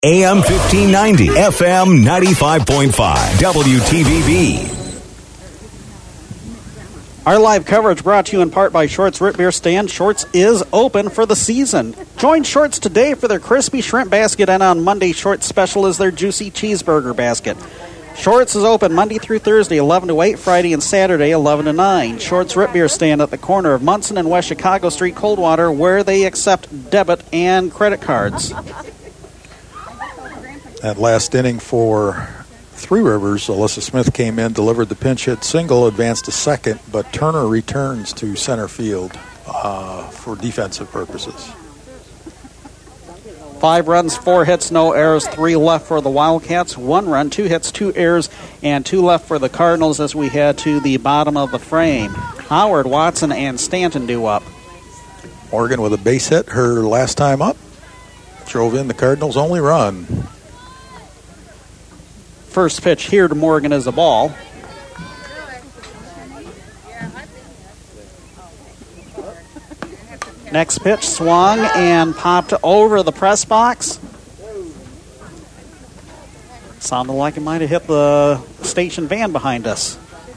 AM 1590, FM 95.5, WTVB. Our live coverage brought to you in part by Shorts Root Beer Stand. Shorts is open for the season. Join Shorts today for their crispy shrimp basket, and on Monday, Shorts special is their juicy cheeseburger basket. Shorts is open Monday through Thursday, 11 to 8, Friday and Saturday, 11 to 9. Shorts Root Beer Stand at the corner of Munson and West Chicago Street, Coldwater, where they accept debit and credit cards. That last inning for Three Rivers, Alyssa Smith came in, delivered the pinch hit single, advanced to second, but Turner returns to center field for defensive purposes. 5 runs, 4 hits, no errors, 3 left for the Wildcats. 1 run, 2 hits, 2 errors, and 2 left for the Cardinals as we head to the bottom of the frame. Howard, Watson, and Stanton due up. Morgan with a base hit her last time up. Drove in the Cardinals' only run. First pitch here to Morgan is a ball. Next pitch swung and popped over the press box. Sounded like it might have hit the station van behind us.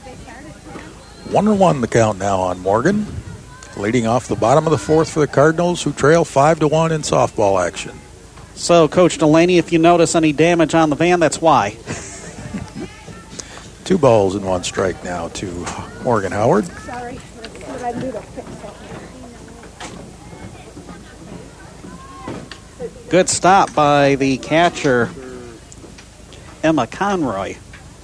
1-1 the count now on Morgan. Leading off the bottom of the fourth for the Cardinals, who trail 5-1 in softball action. So, Coach Delaney, if you notice any damage on the van, that's why. 2 balls and 1 strike now to Morgan Howard. Sorry, what I do to fix that. Good stop by the catcher, Emma Conroy.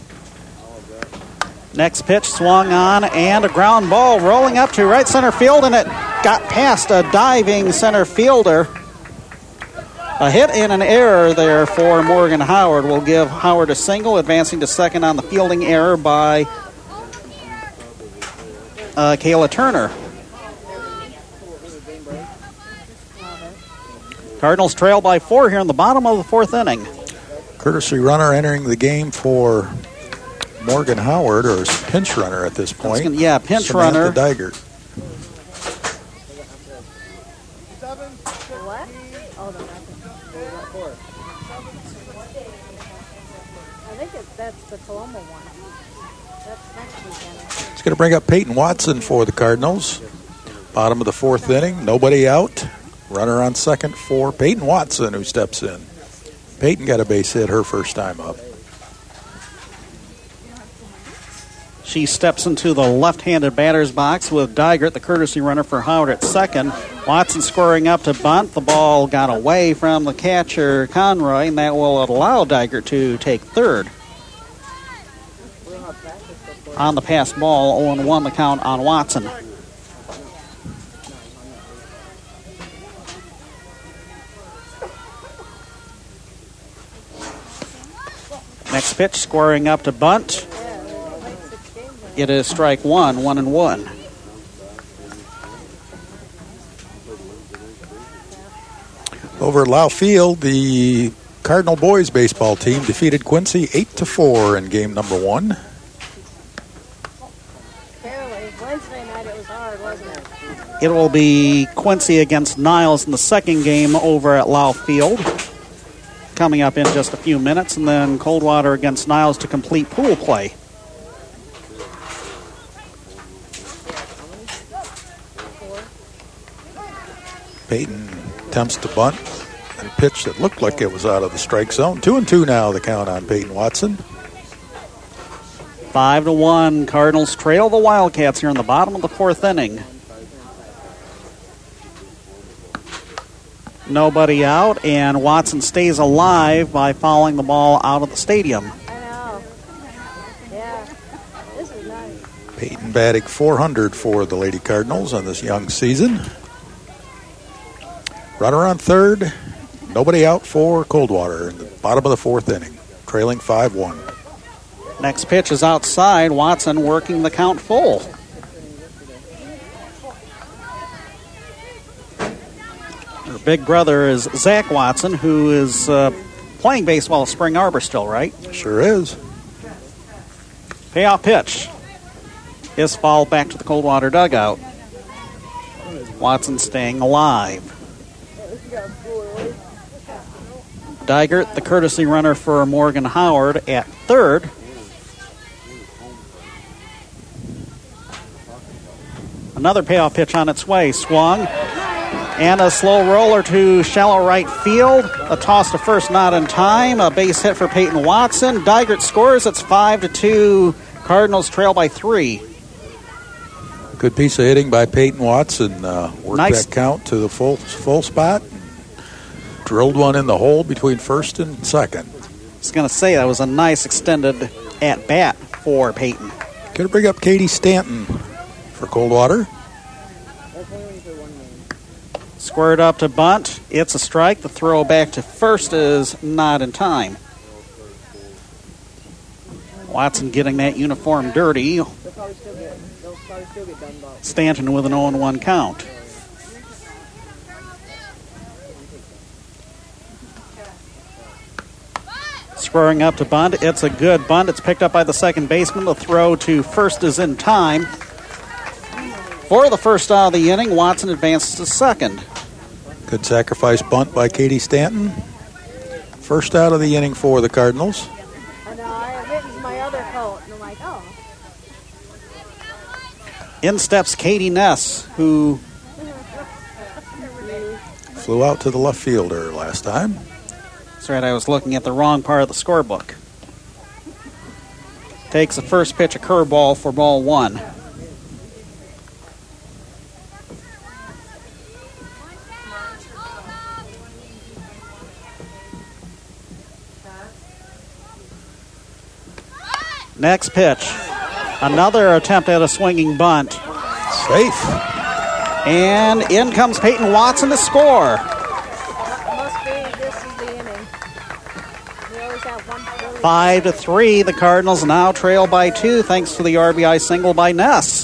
Next pitch swung on, and a ground ball rolling up to right center field, and it got past a diving center fielder. A hit and an error there for Morgan Howard will give Howard a single, advancing to second on the fielding error by Kayla Turner. Cardinals trail by 4 here in the bottom of the 4th inning. Courtesy runner entering the game for Morgan Howard, or pinch runner at this point. Pinch Samantha runner. Digert. What? Oh, I think that's the Coloma one. That's next weekend. It's going to bring up Peyton Watson for the Cardinals. Bottom of the 4th inning, nobody out. Runner on second for Peyton Watson, who steps in. Peyton got a base hit her first time up. She steps into the left-handed batter's box with Digert, the courtesy runner for Howard at second. Watson scoring up to bunt. The ball got away from the catcher, Conroy, and that will allow Digert to take third. On the pass ball, 0-1 the count on Watson. Next pitch, squaring up to bunt. It is strike 1, 1-1. Over at Lau Field, the Cardinal boys baseball team defeated Quincy 8-4 in game number 1. Barely. Wednesday night it was hard, wasn't it? It will be Quincy against Niles in the second game over at Lau Field, coming up in just a few minutes, and then Coldwater against Niles to complete pool play. Peyton attempts to bunt and pitch that looked like it was out of the strike zone. 2-2 now the count on Peyton Watson. 5-1, Cardinals trail the Wildcats here in the bottom of the 4th inning. Nobody out, and Watson stays alive by fouling the ball out of the stadium. I know. Yeah. This is nice. Peyton batting .400 for the Lady Cardinals on this young season. Runner on third. Nobody out for Coldwater in the bottom of the 4th inning, trailing 5-1. Next pitch is outside. Watson working the count full. Her big brother is Zach Watson, who is playing baseball at Spring Arbor still, right? Sure is. Payoff pitch is fouled back to the Coldwater dugout. Watson staying alive. Dygert, the courtesy runner for Morgan Howard, at third. Another payoff pitch on its way. Swung. And a slow roller to shallow right field. A toss to first, not in time. A base hit for Peyton Watson. Dygert scores. It's 5-2. Cardinals trail by 3. Good piece of hitting by Peyton Watson. Worked Nice. that count to the full spot. Drilled one in the hole between first and second. I was going to say that was a nice extended at-bat for Peyton. Going to bring up Katie Stanton for Coldwater. Squared up to bunt. It's a strike. The throw back to first is not in time. Watson getting that uniform dirty. Stanton with an 0-1 count. Squaring up to bunt. It's a good bunt. It's picked up by the second baseman. The throw to first is in time. For the first out of the inning, Watson advances to second. Good sacrifice bunt by Katie Stanton. First out of the inning for the Cardinals. I know, I have written my other coat, and I'm like, oh. In steps Katie Ness, who Flew out to the left fielder last time. that's right, I was looking at the wrong part of the scorebook. Takes the first pitch, a curveball for ball 1. Next pitch. Another attempt at a swinging bunt. Safe. And in comes Peyton Watson to score. Must be this is the inning. We always have one. 5-3. The Cardinals now trail by 2 thanks to the RBI single by Ness.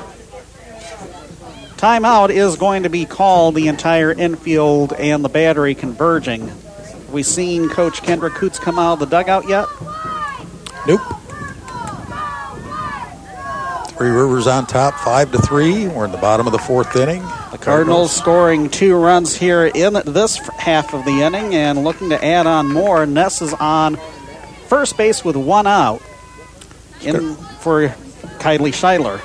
Timeout is going to be called. The entire infield and the battery converging. Have we seen Coach Kendra Coots come out of the dugout yet? Nope. Three Rivers on top, 5-3. We're in the bottom of the fourth inning. The Cardinals scoring 2 runs here in this half of the inning and looking to add on more. Ness is on first base with 1 out in for Kylie Scheidler.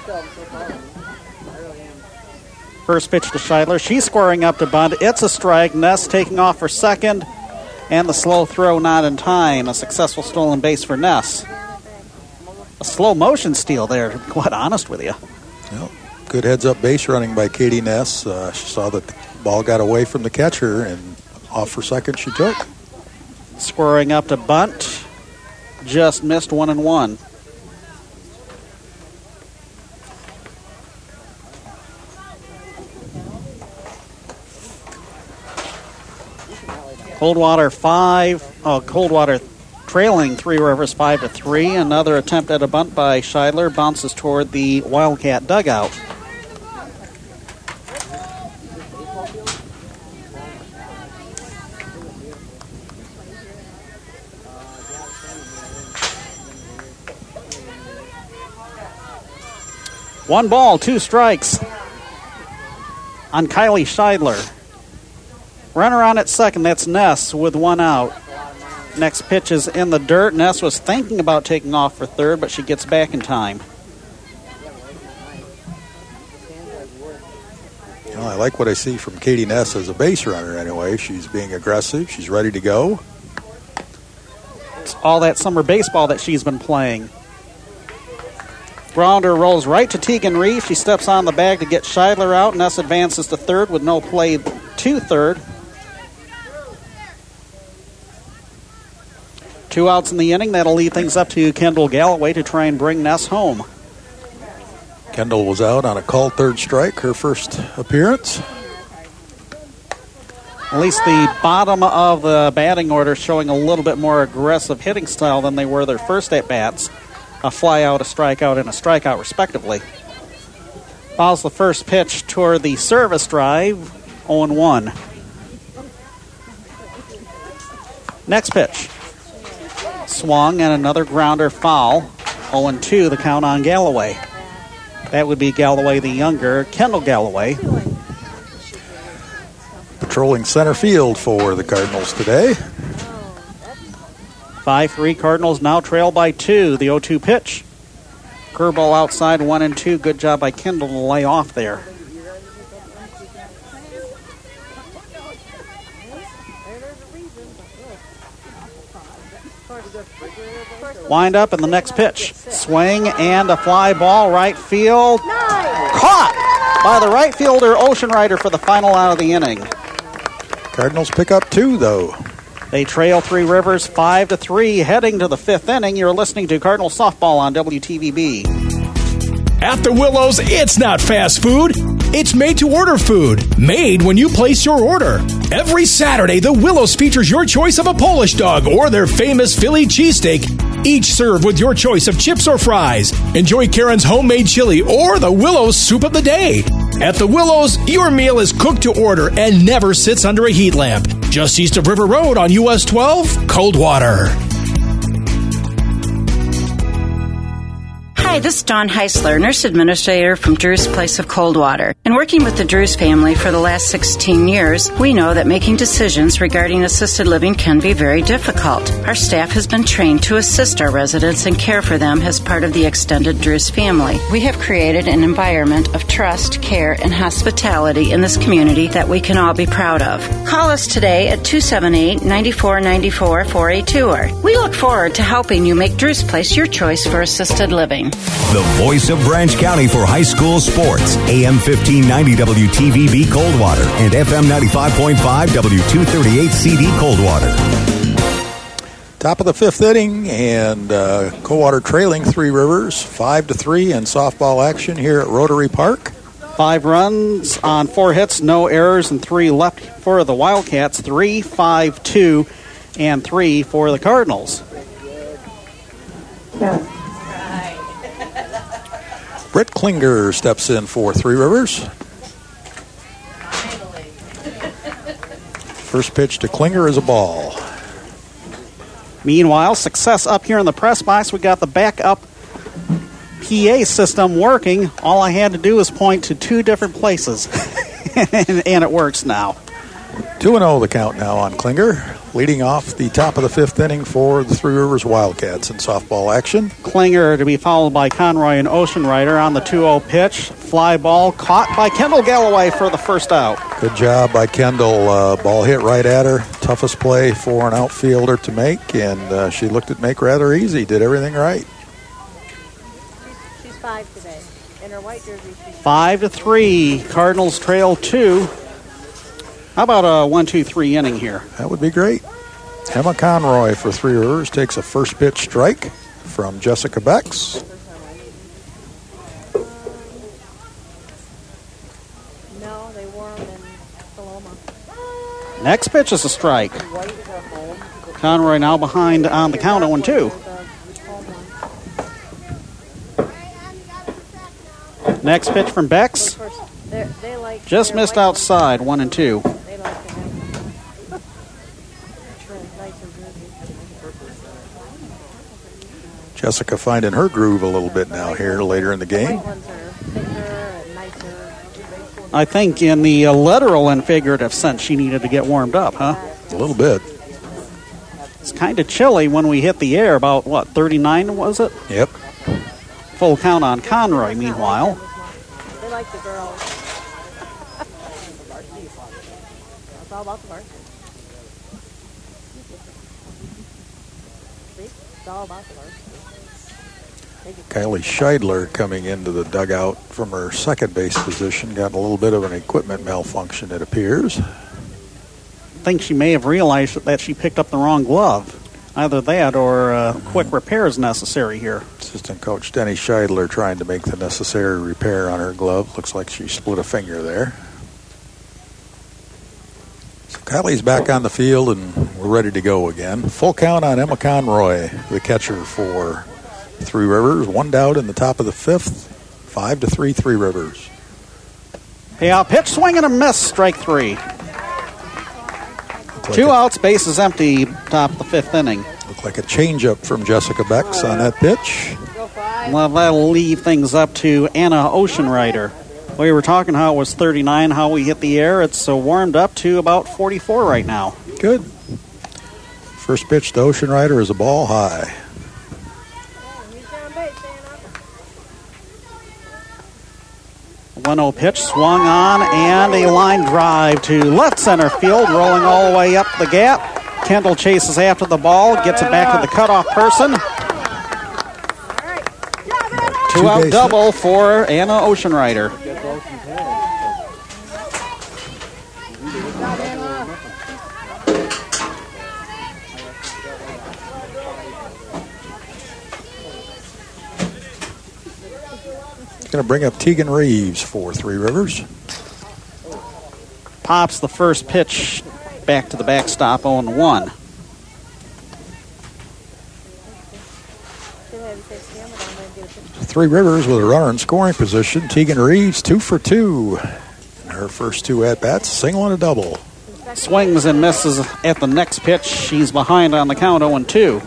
First pitch to Scheidler. She's squaring up to bunt. It's a strike. Ness taking off for second. And the slow throw not in time. A successful stolen base for Ness. A slow motion steal there, to be quite honest with you. Well, good heads-up base running by Katie Ness. She saw that the ball got away from the catcher, and off for second she took. Squaring up to bunt. Just missed 1-1. Coldwater trailing Three Rivers 5-3. Another attempt at a bunt by Scheidler bounces toward the Wildcat dugout. One ball, 2 strikes on Kylie Scheidler. Runner on at second, that's Ness with 1 out. Next pitch is in the dirt. Ness was thinking about taking off for third, but she gets back in time. Well, I like what I see from Katie Ness as a base runner anyway. She's being aggressive. She's ready to go. It's all that summer baseball that she's been playing. Grounder rolls right to Tegan Reeve. She steps on the bag to get Scheidler out. Ness advances to third with no play to third. 2 outs in the inning. That'll leave things up to Kendall Galloway to try and bring Ness home. Kendall was out on a called third strike, her first appearance. At least the bottom of the batting order showing a little bit more aggressive hitting style than they were their first at-bats. A fly-out, a strikeout, and a strikeout, respectively. Fouls the first pitch toward the service drive, 0-1. Next pitch. Swung and another grounder foul. 0-2, the count on Galloway. That would be Galloway the younger, Kendall Galloway. Patrolling center field for the Cardinals today. 5-3 Cardinals now trail by 2. The 0-2 pitch. Curveball outside, 1-2. Good job by Kendall to lay off there. Wind up in the next pitch. Swing and a fly ball right field. Caught by the right fielder, Ocean Rider, for the final out of the inning. Cardinals pick up 2, though. They trail Three Rivers 5-3 heading to the 5th inning. You're listening to Cardinal Softball on WTVB. At the Willows, it's not fast food. It's made-to-order food. Made when you place your order. Every Saturday, the Willows features your choice of a Polish dog or their famous Philly cheesesteak, each served with your choice of chips or fries. Enjoy Karen's homemade chili or the Willows soup of the day. At the Willows, your meal is cooked to order and never sits under a heat lamp. Just east of River Road on US 12, Coldwater. Hi, this is Dawn Heisler, nurse administrator from Drew's Place of Coldwater. And working with the Drews family for the last 16 years, we know that making decisions regarding assisted living can be very difficult. Our staff has been trained to assist our residents and care for them as part of the extended Drews family. We have created an environment of trust, care, and hospitality in this community that we can all be proud of. Call us today at 278-9494 for a tour. We look forward to helping you make Drew's Place your choice for assisted living. The voice of Branch County for high school sports. AM 1590 WTVB Coldwater and FM 95.5 W238 CD Coldwater. Top of the 5th inning, and Coldwater trailing Three Rivers 5-3 in softball action here at Rotary Park. 5 runs on 4 hits, no errors, and 3 left for the Wildcats. 3, 5, 2, and 3 for the Cardinals. Britt Klinger steps in for Three Rivers. First pitch to Klinger is a ball. Meanwhile, success up here in the press box. We got the backup PA system working. All I had to do was point to 2 different places, and it works now. 2-0 the count now on Klinger, leading off the top of the 5th inning for the Three Rivers Wildcats in softball action. Klinger to be followed by Conroy and Ocean Rider on the 2-0 pitch. Fly ball caught by Kendall Galloway for the first out. Good job by Kendall. Ball hit right at her. Toughest play for an outfielder to make, and she looked at make rather easy. Did everything right. She's 5 today. In her white jersey, she's 5-3. Cardinals trail 2. How about a 1-2-3 inning here? That would be great. Emma Conroy for Three Rivers takes a first pitch strike from Jessica Becks. No, they wore them in Paloma. Next pitch is a strike. Conroy now behind on the count, 0-2. Next pitch from Becks. They like Just missed outside, 1-2. They like to have nicer jerseys. Jessica finding her groove a little bit now here later in the game. White ones are thicker and nicer. I think in the literal and figurative sense she needed to get warmed up, huh? A little bit. It's kind of chilly when we hit the air, about, 39 was it? Yep. Full count on Conroy, meanwhile. They like the girls. It's all about the varsity. See? It's all about the varsity. Kylie Scheidler coming into the dugout from her second base position. Got a little bit of an equipment malfunction, it appears. I think she may have realized that she picked up the wrong glove. Either that or quick repairs necessary here. Assistant coach Denny Scheidler trying to make the necessary repair on her glove. Looks like she split a finger there. So Kylie's back on the field and we're ready to go again. Full count on Emma Conroy, the catcher for Three Rivers. 1 down in the top of the 5th. 5-3 Three Rivers. Payout pitch, swing and a miss, strike 3. 2 outs, base is empty, top of the 5th inning. Looked like a changeup from Jessica Becks on that pitch. Well, that'll leave things up to Anna Ocean Rider. We were talking how it was 39, how we hit the air. It's warmed up to about 44 right now. Good. First pitch to Ocean Rider is a ball high. 1-0 pitch swung on, and a line drive to left center field, rolling all the way up the gap. Kendall chases after the ball, gets it back to the cutoff person. Two-out double for Anna Ocean Rider. Going to bring up Tegan Reeves for Three Rivers. Pops the first pitch back to the backstop, 0-1. Three Rivers with a runner in scoring position. Tegan Reeves 2 for 2. In her first two at-bats, single and a double. Swings and misses at the next pitch. She's behind on the count, 0-2.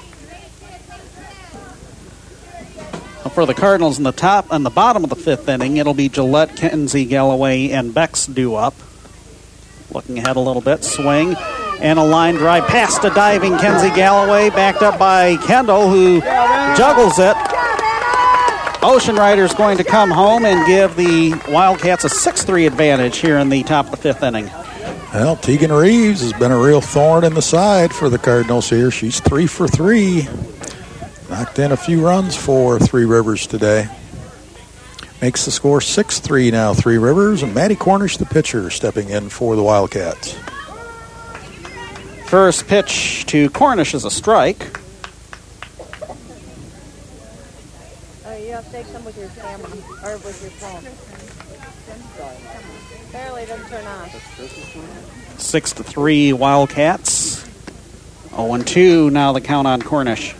For the Cardinals in the top and the bottom of the fifth inning, it'll be Gillette, Kenzie Galloway, and Bex due up. Looking ahead a little bit, swing, and a line drive past a diving Kenzie Galloway, backed up by Kendall, who juggles it. Ocean Rider's going to come home and give the Wildcats a 6-3 advantage here in the top of the fifth inning. Well, Tegan Reeves has been a real thorn in the side for the Cardinals here. She's 3 for 3. Knocked in a few runs for Three Rivers today. Makes the score 6-3 now, Three Rivers, and Maddie Cornish, the pitcher, stepping in for the Wildcats. First pitch to Cornish is a strike. Oh, you have to take some with your camera or with your phone. Apparently it doesn't turn on. 6-3 Wildcats. 0-2 now the count on Cornish.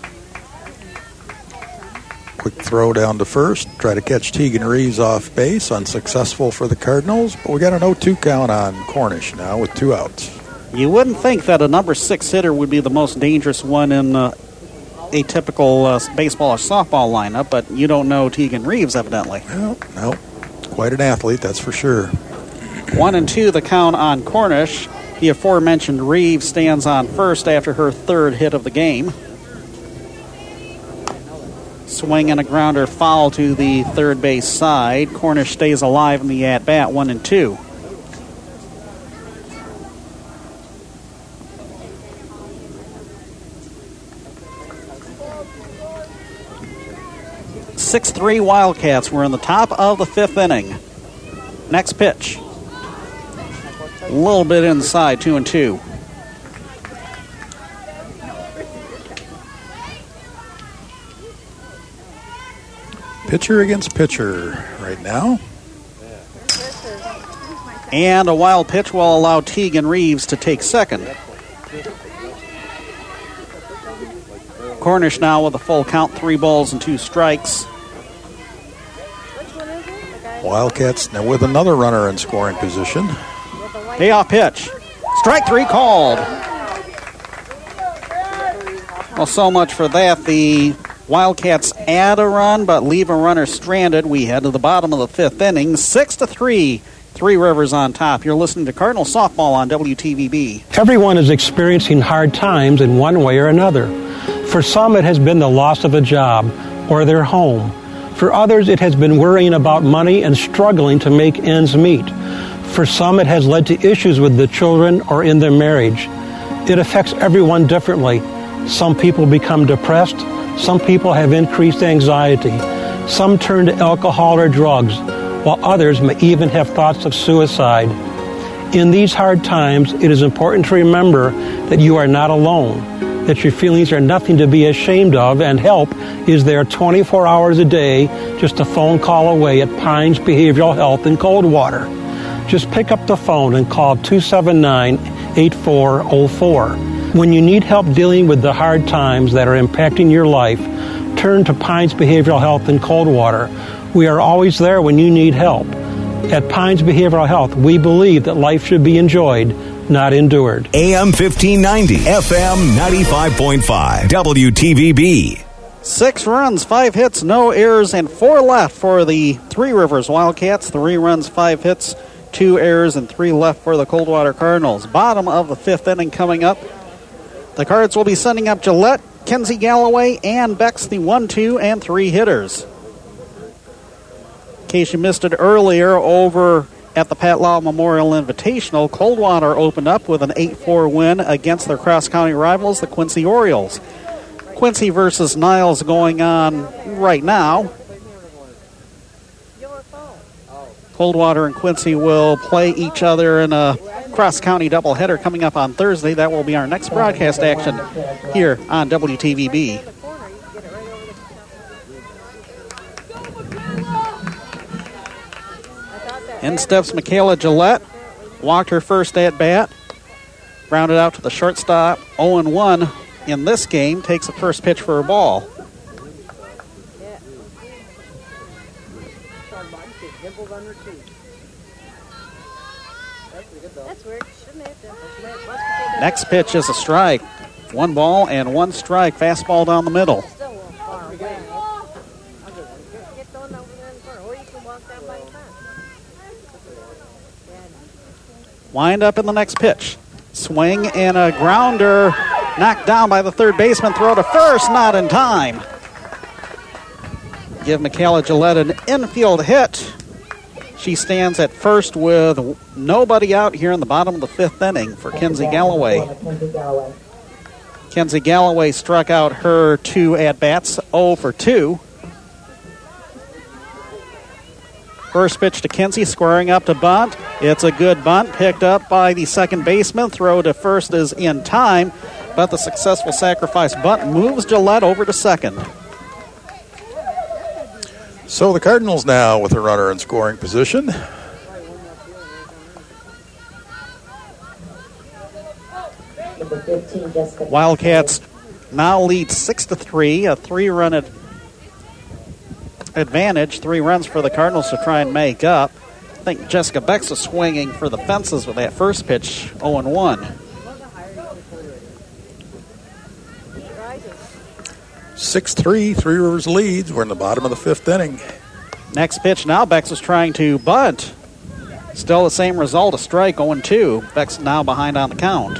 Quick throw down to first. Try to catch Tegan Reeves off base. Unsuccessful for the Cardinals, but we got an 0-2 count on Cornish now with 2 outs. You wouldn't think that a number 6 hitter would be the most dangerous one in a typical baseball or softball lineup, but you don't know Tegan Reeves, evidently. Well, no. Quite an athlete, that's for sure. 1-2 the count on Cornish. The aforementioned Reeves stands on first after her third hit of the game. Swing and a grounder foul to the third base side. Cornish stays alive in the at-bat, 1-2. (6-3) Wildcats. We're in the top of the fifth inning. Next pitch. A little bit inside, 2-2. Pitcher against pitcher right now. And a wild pitch will allow Tegan Reeves to take second. Cornish now with a full count, 3 balls and 2 strikes. Wildcats now with another runner in scoring position. Payoff pitch. Strike 3 called. Well, so much for that. The Wildcats add a run, but leave a runner stranded. We head to the bottom of the fifth inning, 6-3. Three Rivers on top. You're listening to Cardinal Softball on WTVB. Everyone is experiencing hard times in one way or another. For some, it has been the loss of a job or their home. For others, it has been worrying about money and struggling to make ends meet. For some, it has led to issues with the children or in their marriage. It affects everyone differently. Some people become depressed. Some people have increased anxiety. Some turn to alcohol or drugs, while others may even have thoughts of suicide. In these hard times, it is important to remember that you are not alone, that your feelings are nothing to be ashamed of, and help is there 24 hours a day, just a phone call away at Pines Behavioral Health in Coldwater. Just pick up the phone and call 279-8404. When you need help dealing with the hard times that are impacting your life, turn to Pines Behavioral Health in Coldwater. We are always there when you need help. At Pines Behavioral Health, we believe that life should be enjoyed, not endured. AM 1590, FM 95.5, WTVB. 6 runs, 5 hits, no errors, and 4 left for the Three Rivers Wildcats. 3 runs, 5 hits, 2 errors, and 3 left for the Coldwater Cardinals. Bottom of the fifth inning coming up. The Cards will be sending up Gillette, Kenzie Galloway, and Bex, the 1, 2, and 3 hitters. In case you missed it earlier, over at the Pat Lau Memorial Invitational, Coldwater opened up with an 8-4 win against their cross-county rivals, the Quincy Orioles. Quincy versus Niles going on right now. Coldwater and Quincy will play each other in a cross-county doubleheader coming up on Thursday. That will be our next broadcast action here on WTVB. In steps Michaela Gillette. Walked her first at-bat. Grounded out to the shortstop. 0-1 in this game. Takes the first pitch for a ball. Next pitch is a strike. 1 ball and 1 strike. Fastball down the middle. Wind up in the next pitch. Swing and a grounder. Knocked down by the third baseman. Throw to first. Not in time. Give Michaela Gillette an infield hit. She stands at first with nobody out here in the bottom of the 5th inning for Kenzie Galloway. Kenzie Galloway struck out her 2 at-bats, 0 for 2. First pitch to Kenzie, squaring up to bunt. It's a good bunt, picked up by the second baseman. Throw to first is in time, but the successful sacrifice bunt moves Gillette over to second. So the Cardinals now with a runner in scoring position. Wildcats now lead 6-3, a 3-run advantage. 3 runs for the Cardinals to try and make up. I think Jessica Bex is swinging for the fences with that first pitch, 0-1. 6-3, Three Rivers leads. We're in the bottom of the 5th inning. Next pitch now, Bex is trying to bunt. Still the same result, a strike, 0-2. Bex now behind on the count.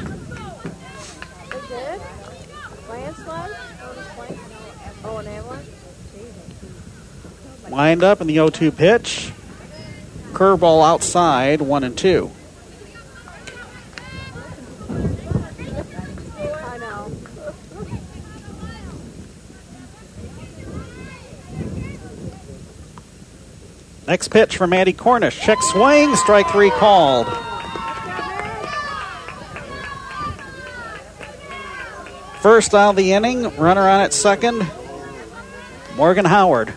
Wind up in the 0-2 pitch. Curveball outside, 1-2. Next pitch from Maddie Cornish. Check swing, strike 3 called. First out of the inning, runner on at second, Morgan Howard.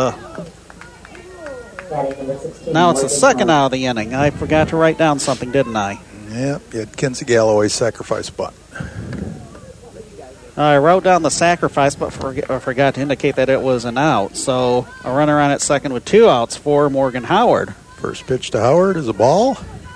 Now it's the second out of the inning. I forgot to write down something, didn't I? Yep, you had Kenzie Galloway's sacrifice bunt. I wrote down the sacrifice, but forgot to indicate that it was an out. So a runner on at second with 2 outs for Morgan Howard. First pitch to Howard is a ball.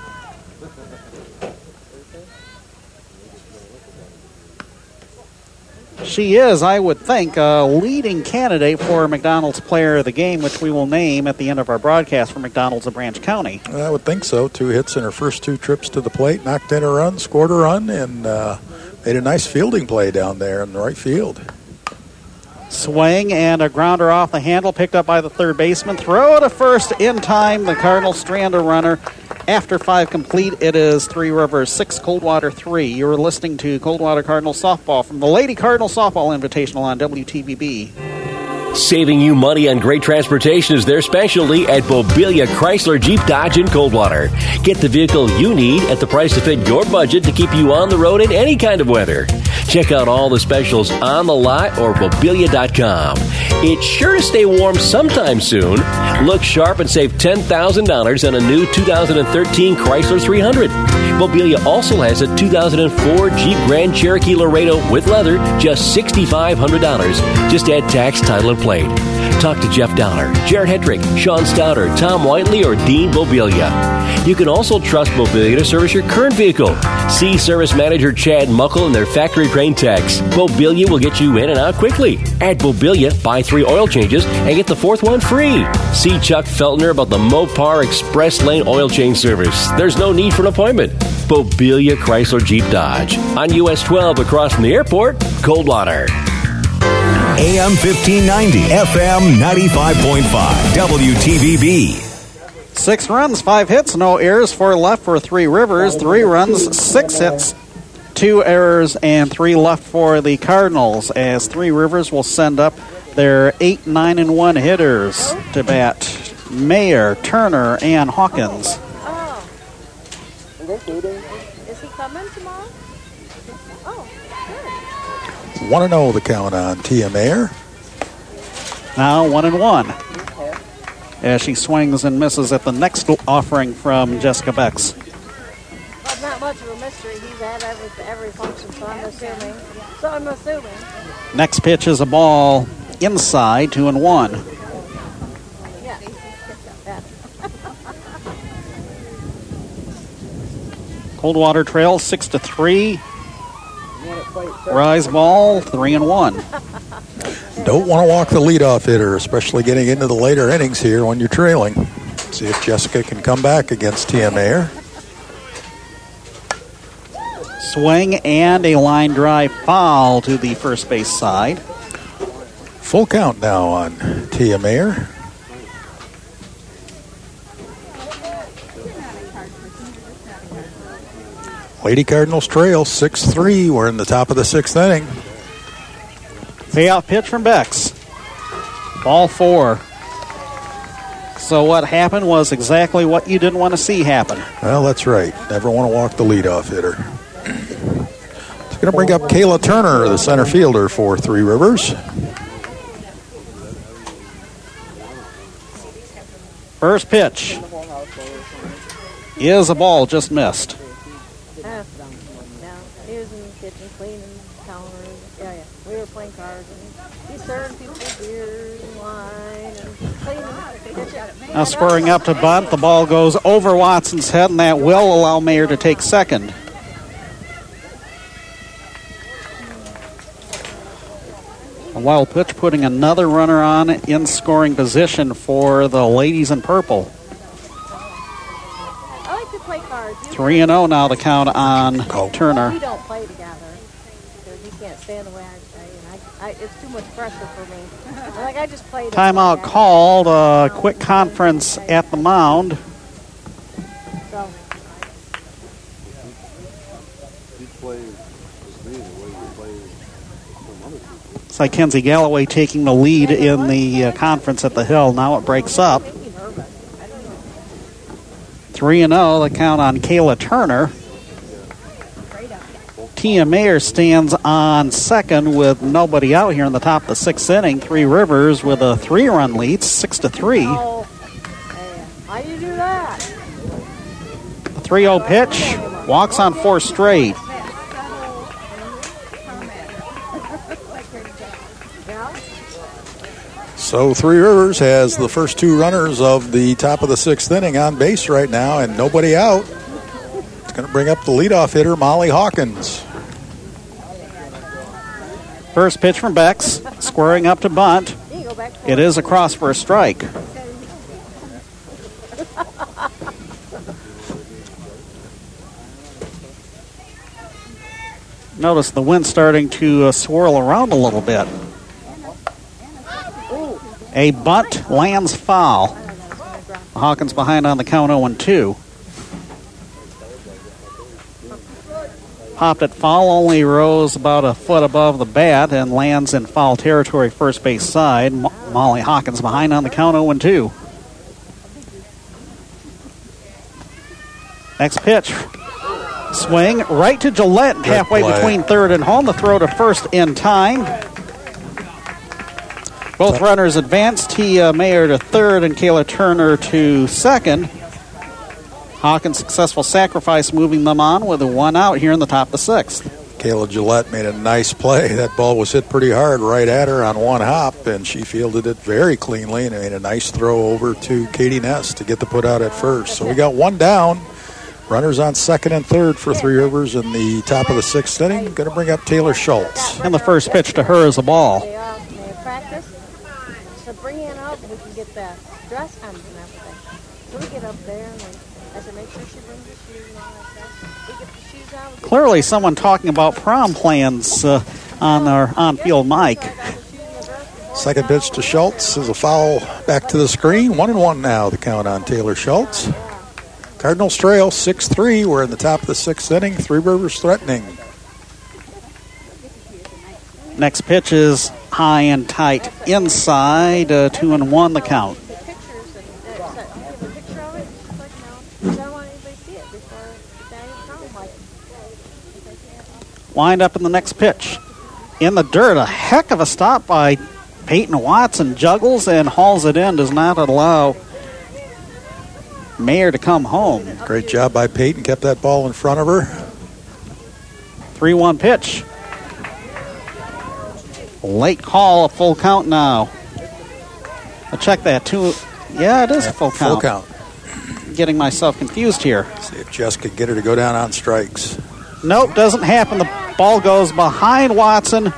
She is, I would think, a leading candidate for McDonald's Player of the Game, which we will name at the end of our broadcast for McDonald's of Branch County. I would think so. 2 hits in her first 2 trips to the plate, knocked in a run, scored a run, and made a nice fielding play down there in the right field. Swing and a grounder off the handle, picked up by the third baseman. Throw to first in time. The Cardinals strand a runner. After 5 complete, it is Three Rivers 6, Coldwater 3. You're listening to Coldwater Cardinals softball from the Lady Cardinal Softball Invitational on WTVB. Saving you money on great transportation is their specialty at Bobilia Chrysler Jeep Dodge in Coldwater. Get the vehicle you need at the price to fit your budget to keep you on the road in any kind of weather. Check out all the specials on the lot or Bobilia.com. It's sure to stay warm sometime soon. Look sharp and save $10,000 on a new 2013 Chrysler 300. Mobilia also has a 2004 Jeep Grand Cherokee Laredo with leather, just $6,500. Just add tax, title, and plate. Talk to Jeff Dollar, Jared Hedrick, Sean Stouter, Tom Whiteley, or Dean Mobilia. You can also trust Mobilia to service your current vehicle. See Service Manager Chad Muckle and their factory trained techs. Mobilia will get you in and out quickly. At Mobilia, buy 3 oil changes and get the 4th one free. See Chuck Feltner about the Mopar Express Lane oil change service. There's no need for an appointment. Bobilia Chrysler Jeep Dodge. On US 12 across from the airport, Coldwater. AM 1590, FM 95.5, WTVB. 6 runs, 5 hits, no errors, 4 left for Three Rivers. 3 runs, 6 hits, 2 errors, and 3 left for the Cardinals, as Three Rivers will send up their 8, 9, and 1 hitters to bat. Mayer, Turner, and Hawkins. Oh. Is he coming tomorrow? Oh, good. 1-0 the count on Tia Mayer. Now 1-1. As she swings and misses at the next offering from Jessica Becks. Well, not much of a mystery. He's at every function, so I'm assuming. Next pitch is a ball inside, 2-1. Yeah. Coldwater trails 6-3. Rise ball 3-1. Don't want to walk the leadoff hitter, especially getting into the later innings here when you're trailing. See if Jessica can come back against Tia Mayer. Swing and a line drive foul to the first base side. Full count now on Tia Mayer. Lady Cardinals trail 6-3. We're in the top of the 6th inning. Payout pitch from Becks. Ball 4. So what happened was exactly what you didn't want to see happen. Well, that's right. Never want to walk the leadoff hitter. It's going to bring up Kayla Turner, the center fielder for Three Rivers. First pitch is a ball, just missed. No, he was in the kitchen cleaning counters. Yeah. We were playing cards, and he's serving people beer and wine and cleaning the kitchen. Now squaring up to bunt, the ball goes over Watson's head, and that will allow Mayer to take second. A wild pitch, putting another runner on in scoring position for the ladies in purple. I like to play cards. 3-0 now the count on Turner. We don't play together because you can't stand the way I play, and it's too much pressure for me. I just played. Timeout called. A quick conference at the mound. So. It's like Kenzie Galloway taking the lead in the conference at the Hill. Now it breaks up. 3-0, the count on Kayla Turner. Tia Mayer stands on second with nobody out here in the top of the 6th inning. Three Rivers with a 3-run lead, 6-3. Oh, how do you do that? The 3-0 pitch, walks on 4 straight. So Three Rivers has the first 2 runners of the top of the 6th inning on base right now, and nobody out. It's going to bring up the leadoff hitter, Molly Hawkins. First pitch from Becks, squaring up to bunt. It is across for a strike. Notice the wind starting to swirl around a little bit. A bunt lands foul. Hawkins behind on the count 0-2. Popped it foul, only rose about a foot above the bat and lands in foul territory first base side. Molly Hawkins behind on the count 0-2. Next pitch. Swing right to Gillette, halfway between third and home. The throw to first in time. Both runners advance. Tia Mayer to third and Kayla Turner to second. Hawkins' successful sacrifice moving them on with a 1 out here in the top of the 6th. Kayla Gillette made a nice play. That ball was hit pretty hard right at her on 1 hop, and she fielded it very cleanly and made a nice throw over to Katie Ness to get the put out at first. So we got 1 down. Runners on second and third for Three Rivers in the top of the 6th inning. Going to bring up Taylor Schultz. And the first pitch to her is a ball. They practice. So bring it up and we can get the dress on and everything. So we get up there and I said, make sure she brings the shoes and all that stuff. We get the shoes out. Clearly someone talking about prom plans on our on-field mic. Second pitch to Schultz is a foul back to the screen. 1-1 now, the count on Taylor Schultz. Cardinals trail 6-3. We're in the top of the sixth inning. Three Rivers threatening. Next pitch is high and tight inside. 2-1 the count. Wind up in the next pitch. In the dirt, a heck of a stop by Peyton Watson. Juggles and hauls it in. Does not allow Mayer to come home. Great job by Peyton. Kept that ball in front of her. 3-1 pitch. Late call, a full count now. I'll check that too. Yeah, it is a full count. Full count. Getting myself confused here. See if Jess can get her to go down on strikes. Nope, doesn't happen. The ball goes behind Watson.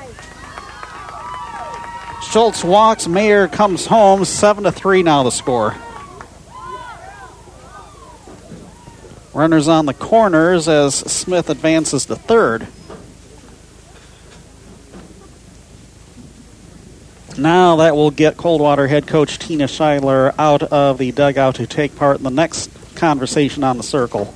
Schultz walks. Mayer comes home. 7-3 now the score. Runners on the corners as Smith advances to third. Now that will get Coldwater head coach Tina Scheidler out of the dugout to take part in the next conversation on the circle.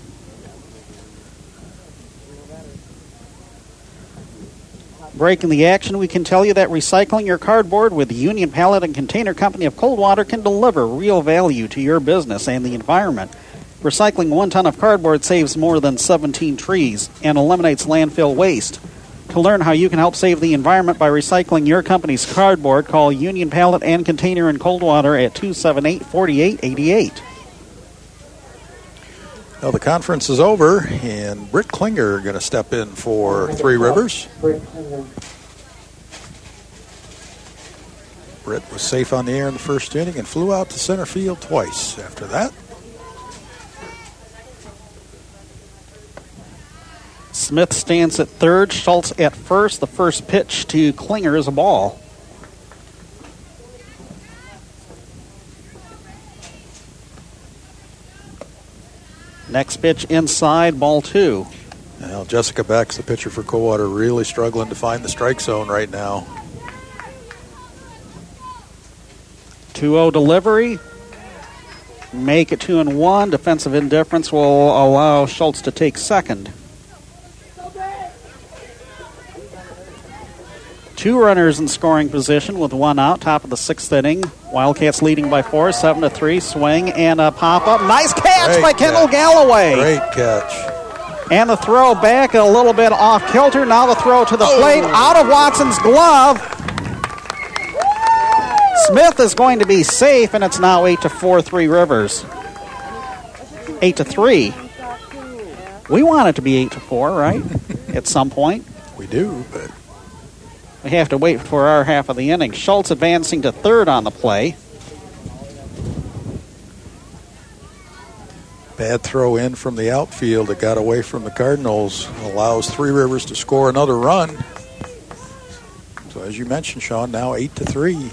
Breaking the action, we can tell you that recycling your cardboard with the Union Pallet and Container Company of Coldwater can deliver real value to your business and the environment. Recycling 1 ton of cardboard saves more than 17 trees and eliminates landfill waste. To learn how you can help save the environment by recycling your company's cardboard, call Union Pallet and Container in Coldwater at 278-4888. Well, the conference is over, and Britt Klinger going to step in for Three Rivers. Britt was safe on the air in the first inning and flew out to center field twice after that. Smith stands at third, Schultz at first. The first pitch to Klinger is a ball. Next pitch inside, ball 2. Now, Jessica Beck's the pitcher for Coldwater, really struggling to find the strike zone right now. 2-0 delivery. Make it 2-1. Defensive indifference will allow Schultz to take second. 2 runners in scoring position with 1 out, top of the 6th inning. Wildcats leading by 4, 7-3. Swing and a pop-up. Nice catch by Kendall Galloway. Great catch. And the throw back a little bit off kilter. Now the throw to the plate, out of Watson's glove. Smith is going to be safe, and it's now 8-4 Three Rivers. 8-3. We want it to be 8-4, right? At some point. We do, but we have to wait for our half of the inning. Schultz advancing to third on the play. bad throw in from the outfield that got away from the Cardinals allows Three Rivers to score another run. So as you mentioned, Sean, now 8-3.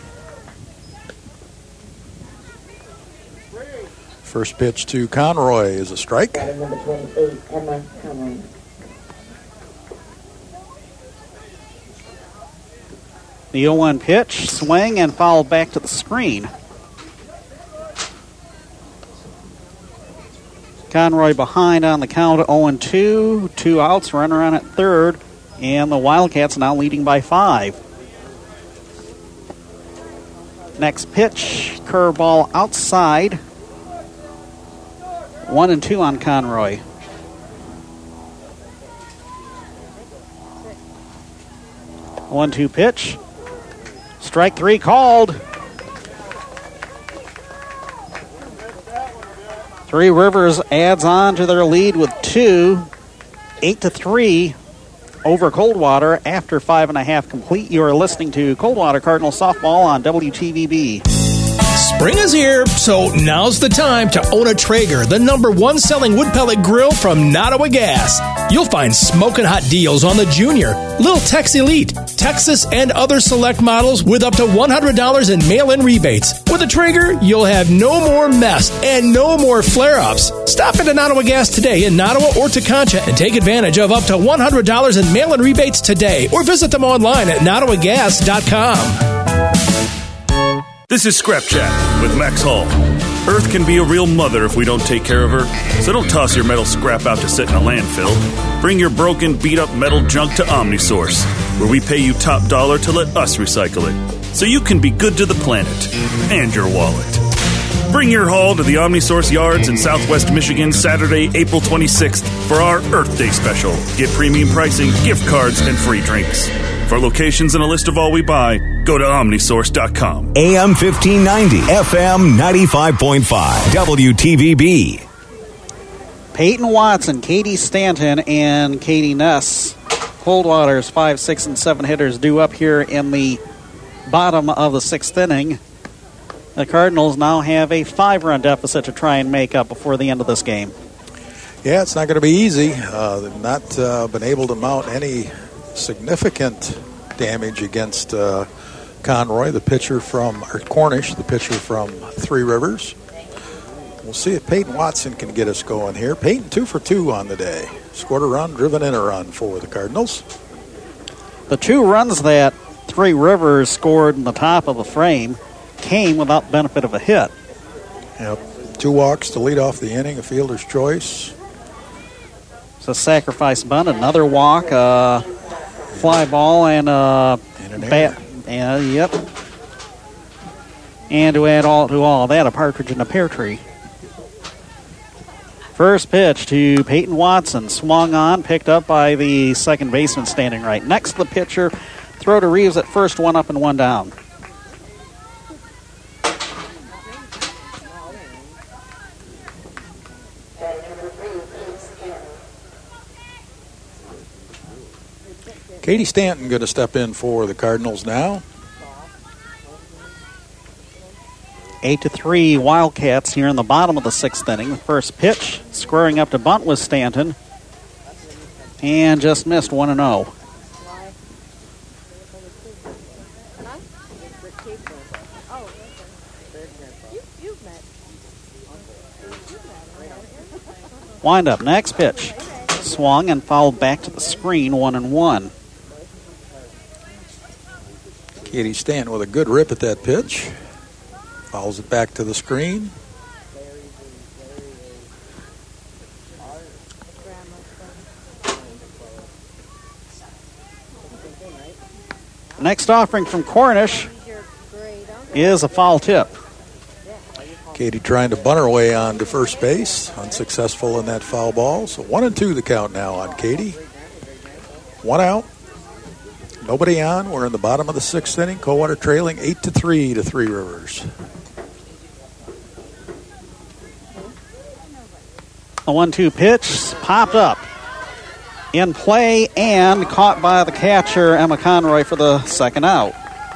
First pitch to Conroy is a strike. Number 28, Emma Conroy. The 0-1 pitch, swing, and fouled back to the screen. Conroy behind on the count, 0-2. 2 outs, runner on at third, and the Wildcats now leading by 5. Next pitch, curveball outside. 1-2 on Conroy. One-two pitch. Strike 3 called. Three Rivers adds on to their lead with 2. 8-3 over Coldwater after 5.5 complete. You are listening to Coldwater Cardinal Softball on WTVB. Spring is here, so now's the time to own a Traeger, the #1 selling wood pellet grill from Nottawa Gas. You'll find smoking hot deals on the Junior, Little Tex Elite, Texas, and other select models with up to $100 in mail-in rebates. With a Traeger, you'll have no more mess and no more flare-ups. Stop into Nottawa Gas today in Nottawa or Teconcha and take advantage of up to $100 in mail-in rebates today, or visit them online at nottawagas.com. This is Scrap Chat with Max Hall. Earth can be a real mother if we don't take care of her, so don't toss your metal scrap out to sit in a landfill. Bring your broken, beat-up metal junk to OmniSource, where we pay you top dollar to let us recycle it, so you can be good to the planet and your wallet. Bring your haul to the OmniSource yards in Southwest Michigan Saturday, April 26th for our Earth Day special. Get premium pricing, gift cards, and free drinks. For locations and a list of all we buy, go to omnisource.com. AM 1590, FM 95.5, WTVB. Peyton Watson, Katie Stanton, and Katie Ness. Coldwater's 5, 6, and 7 hitters due up here in the bottom of the 6th inning. The Cardinals now have a 5-run deficit to try and make up before the end of this game. Yeah, it's not going to be easy. They've not been able to mount any significant damage against Conroy, the pitcher from Cornish, the pitcher from Three Rivers. We'll see if Peyton Watson can get us going here. Peyton 2 for 2 on the day. Scored a run, driven in a run for the Cardinals. The 2 runs that Three Rivers scored in the top of the frame came without benefit of a hit. Yep. 2 walks to lead off the inning, a fielder's choice. It's a sacrifice bunt, another walk, fly ball, and a bat. Yep. And to add all to all that, a partridge in a pear tree. First pitch to Peyton Watson, swung on, picked up by the second baseman standing right next to the pitcher. Throw to Reeves at first, 1 up and 1 down. Katie Stanton going to step in for the Cardinals now. 8-3 Wildcats here in the bottom of the 6th inning. The first pitch, squaring up to bunt with Stanton. And just missed 1-0. Wind up, next pitch. Swung and fouled back to the screen, 1-1. Katie Stanton with a good rip at that pitch. Fouls it back to the screen. Next offering from Cornish is a foul tip. Katie trying to bunt her way on to first base. Unsuccessful in that foul ball. So 1-2 the count now on Katie. 1 out. Nobody on. We're in the bottom of the 6th inning. Coldwater trailing 8-3 to Three Rivers. A 1-2 pitch popped up. In play and caught by the catcher, Emma Conroy, for the second out.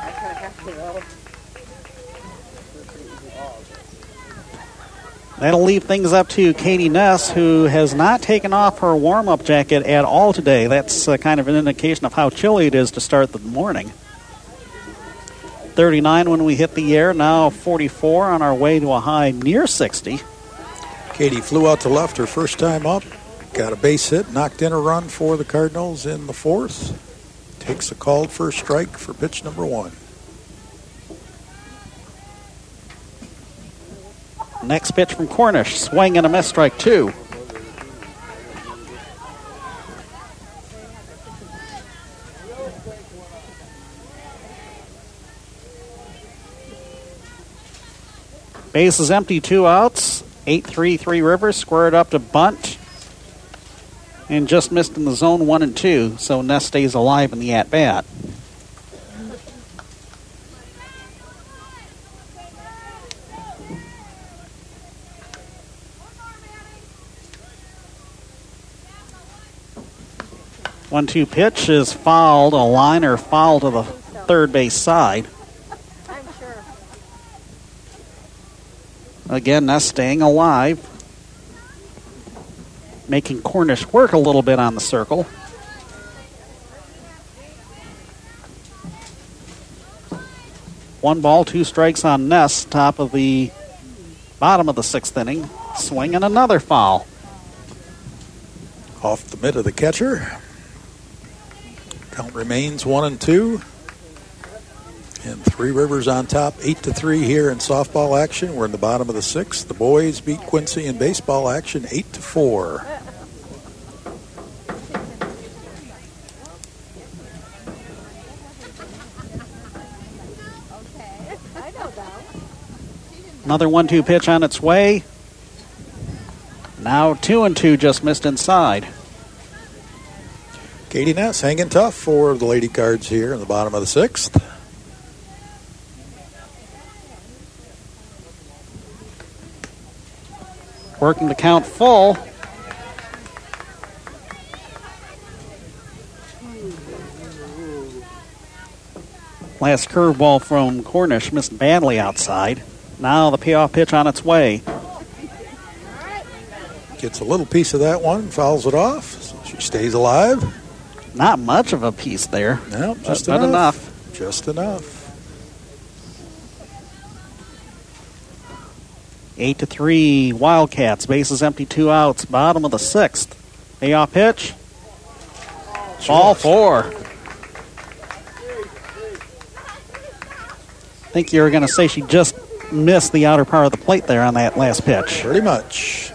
That'll leave things up to Katie Ness, who has not taken off her warm-up jacket at all today. That's kind of an indication of how chilly it is to start the morning. 39 when we hit the air, now 44 on our way to a high near 60. Katie flew out to left her first time up. Got a base hit, knocked in a run for the Cardinals in the 4th. Takes a called first strike for pitch number 1. Next pitch from Cornish, swing and a miss, strike 2. Base is empty, 2 outs. 8-3 Three Rivers, squared up to bunt. And just missed in the zone 1 and 2, so Ness stays alive in the at-bat. One-two pitch is fouled, a liner foul to the third base side. Again, Ness staying alive, making Cornish work a little bit on the circle. 1 ball, 2 strikes on Ness, top of the bottom of the 6th inning. Swing and another foul. Off the mitt of the catcher. Count remains 1-2. And Three Rivers on top, 8-3 here in softball action. We're in the bottom of the 6th. The boys beat Quincy in baseball action, 8-4. Another 1-2 pitch on its way. Now 2-2, just missed inside. Katie Ness hanging tough for the Lady Cards here in the bottom of the 6th. Working to count full. Last curveball from Cornish missed badly outside. Now the payoff pitch on its way. Gets a little piece of that one, fouls it off. So she stays alive. Not much of a piece there. No, just but enough. Just enough. 8-3 Wildcats. Bases empty, 2 outs. Bottom of the 6th. Payoff pitch. Ball 4. I think you were going to say she just missed the outer part of the plate there on that last pitch. Pretty much.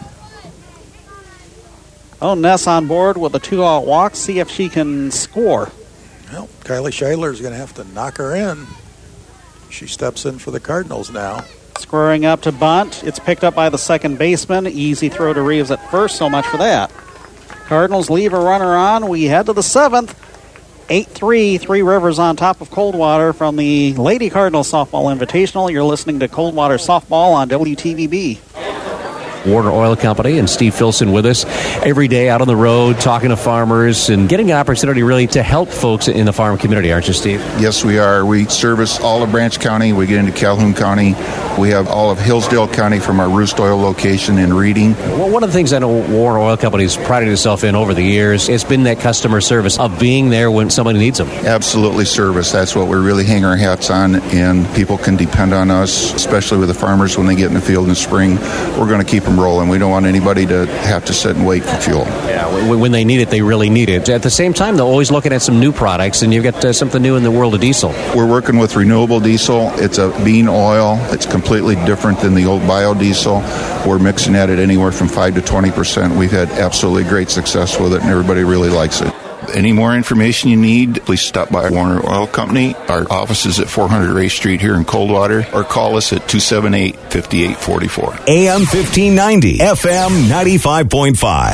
Oh, Ness on board with a 2-out walk. See if she can score. Well, Kylie Scheidler is going to have to knock her in. She steps in for the Cardinals now. Squaring up to bunt. It's picked up by the second baseman. Easy throw to Reeves at first. So much for that. Cardinals leave a runner on. We head to the 7th. 8-3, Three Rivers on top of Coldwater from the Lady Cardinals Softball Invitational. You're listening to Coldwater Softball on WTVB. Warner Oil Company, and Steve Filson with us every day out on the road talking to farmers and getting an opportunity really to help folks in the farm community, aren't you, Steve? Yes, we are. We service all of Branch County. We get into Calhoun County. We have all of Hillsdale County from our Roost Oil location in Reading. Well, one of the things I know Warner Oil Company has prided itself in over the years, it's been that customer service of being there when somebody needs them. Absolutely service. That's what we really hang our hats on, and people can depend on us, especially with the farmers when they get in the field in the spring. We're going to keep them rolling. We don't want anybody to have to sit and wait for fuel. Yeah, when they need it, they really need it. At the same time, they're always looking at some new products, and you've got something new in the world of diesel. We're working with renewable diesel. It's a bean oil. It's completely different than the old biodiesel. We're mixing at it anywhere from 5 to 20%. We've had absolutely great success with it, and everybody really likes it. Any more information you need, please stop by Warner Oil Company. Our office is at 400 Ray Street here in Coldwater, or call us at 278-5844. AM 1590, FM 95.5,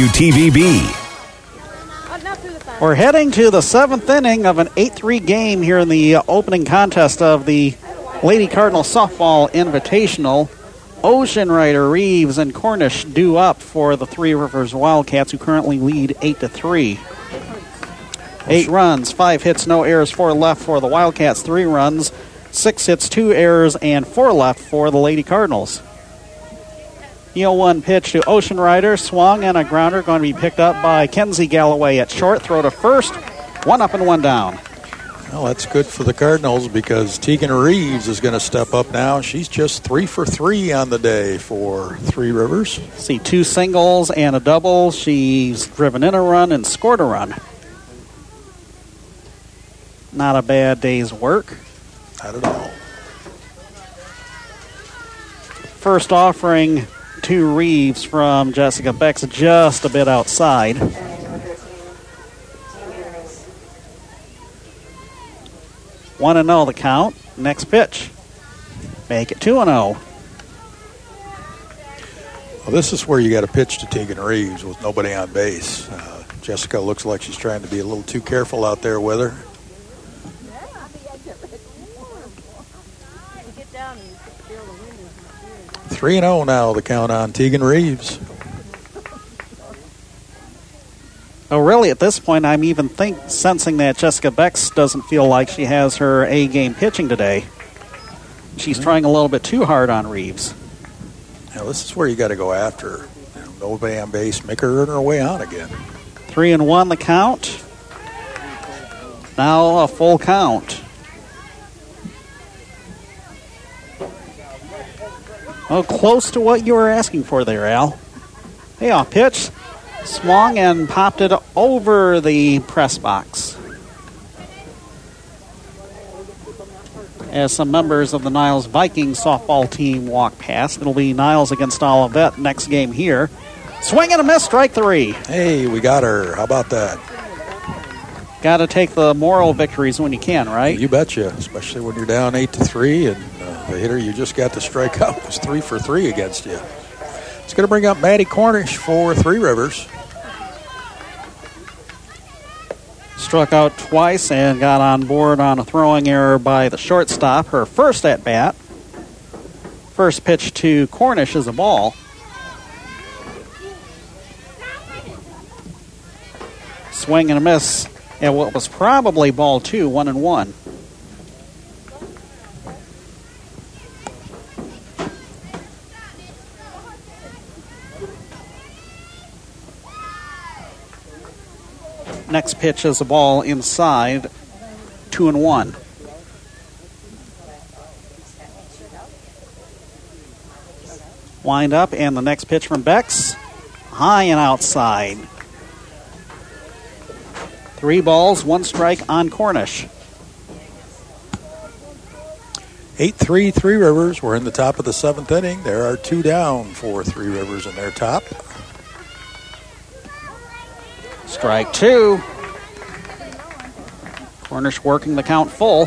WTVB. We're heading to the 7th inning of an 8-3 game here in the opening contest of the Lady Cardinal Softball Invitational. Ocean Rider, Reeves, and Cornish due up for the Three Rivers Wildcats, who currently lead 8-3. 8 runs, 5 hits, no errors, 4 left for the Wildcats, 3 runs, 6 hits, 2 errors, and 4 left for the Lady Cardinals. The 0-1 pitch to Ocean Rider, swung and a grounder, going to be picked up by Kenzie Galloway at short. Throw to first, 1 up and 1 down. Well, that's good for the Cardinals because Tegan Reeves is going to step up now. She's just 3 for 3 on the day for Three Rivers. See 2 singles and a double. She's driven in a run and scored a run. Not a bad day's work. Not at all. First offering to Reeves from Jessica Beck's just a bit outside. One and 0 the count. Next pitch. Make it 2-0. Well, this is where you got to pitch to Tegan Reeves with nobody on base. Jessica looks like she's trying to be a little too careful out there with her. 3-0 now, the count on Tegan Reeves. Oh, really, at this point, I'm even sensing that Jessica Bex doesn't feel like she has her A-game pitching today. She's trying a little bit too hard on Reeves. Now, this is where you got to go after her. Nobody on base, make her earn her way on again. 3-1 the count. Now a full count. Oh, close to what you were asking for there, Al. Payoff pitch. Swung and popped it over the press box. As some members of the Niles Vikings softball team walk past, it'll be Niles against Olivet next game here. Swing and a miss, strike 3. Hey, we got her. How about that? Got to take the moral victories when you can, right? You betcha, especially when you're down 8-3 and the hitter you just got to strike out was 3 for 3 against you. It's going to bring up Maddie Cornish for Three Rivers. Struck out twice and got on board on a throwing error by the shortstop. Her first at bat. First pitch to Cornish is a ball. Swing and a miss at what was probably ball 2, 1-1. Next pitch is a ball inside, 2-1. Wind up, and the next pitch from Bex, high and outside. 3 balls, 1 strike on Cornish. 8-3 Three Rivers. We're in the top of the 7th inning. There are 2 down for Three Rivers in their top. Strike 2. Cornish working the count full.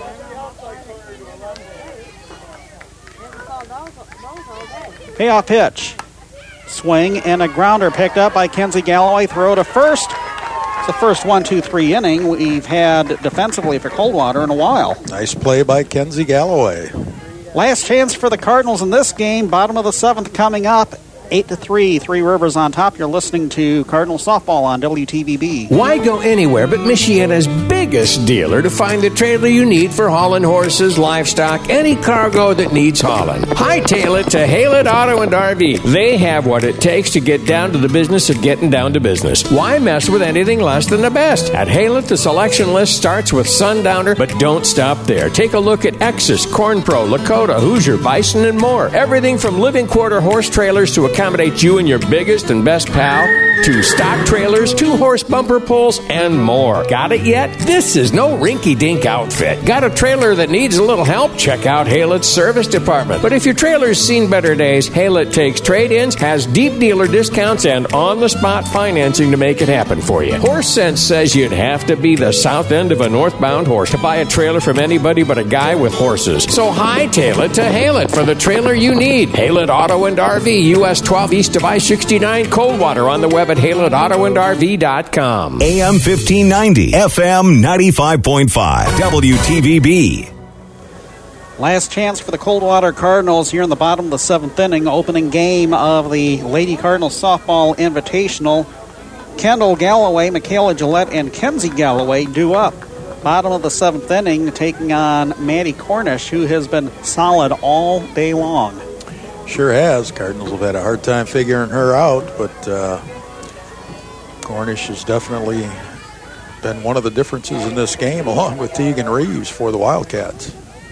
Payoff pitch. Swing and a grounder picked up by Kenzie Galloway. Throw to first. It's the first 1-2-3 inning we've had defensively for Coldwater in a while. Nice play by Kenzie Galloway. Last chance for the Cardinals in this game. Bottom of the 7th coming up. 8-3, Three Rivers on top. You're listening to Cardinal Softball on WTVB. Why go anywhere but Michiana's biggest dealer to find the trailer you need for hauling horses, livestock, any cargo that needs hauling? Hightail it to Haylett Auto and RV. They have what it takes to get down to the business of getting down to business. Why mess with anything less than the best? At Haylett, the selection list starts with Sundowner, but don't stop there. Take a look at Exus, Corn Pro, Lakota, Hoosier, Bison, and more. Everything from living quarter horse trailers to accommodate you and your biggest and best pal, to stock trailers, 2-horse bumper pulls, and more. Got it yet? This is no rinky-dink outfit. Got a trailer that needs a little help? Check out Haylett's service department. But if your trailer's seen better days, Haylett takes trade-ins, has deep dealer discounts, and on-the-spot financing to make it happen for you. Horse Sense says you'd have to be the south end of a northbound horse to buy a trailer from anybody but a guy with horses. So hightail it to Haylett for the trailer you need. Haylett Auto and RV, US 12 east of I-69, Coldwater, on the web at HaylettAutoandRV.com. AM 1590, FM 95.5, WTVB. Last chance for the Coldwater Cardinals here in the bottom of the 7th inning. Opening game of the Lady Cardinals Softball Invitational. Kendall Galloway, Michaela Gillette, and Kenzie Galloway due up. Bottom of the 7th inning, taking on Maddie Cornish, who has been solid all day long. Sure has. Cardinals have had a hard time figuring her out, but Cornish has definitely been one of the differences in this game, along with Tegan Reeves for the Wildcats.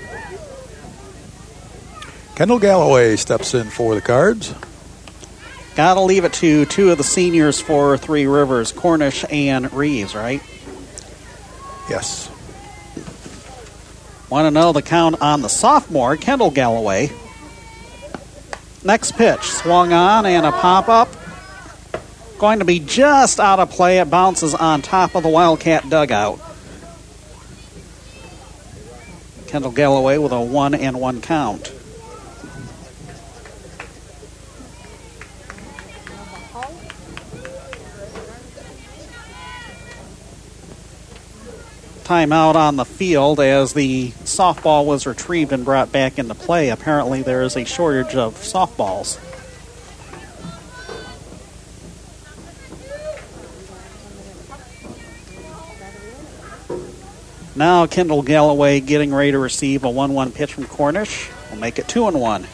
Kendall Galloway steps in for the Cards. Got to leave it to 2 of the seniors for Three Rivers, Cornish and Reeves, right? Yes. Want to know the count on the sophomore, Kendall Galloway. Next pitch, swung on and a pop-up. Going to be just out of play. It bounces on top of the Wildcat dugout. Kendall Galloway with a 1-1 count. Timeout on the field as the softball was retrieved and brought back into play. Apparently there is a shortage of softballs. Now Kendall Galloway getting ready to receive a 1-1 pitch from Cornish. Will make it 2-1.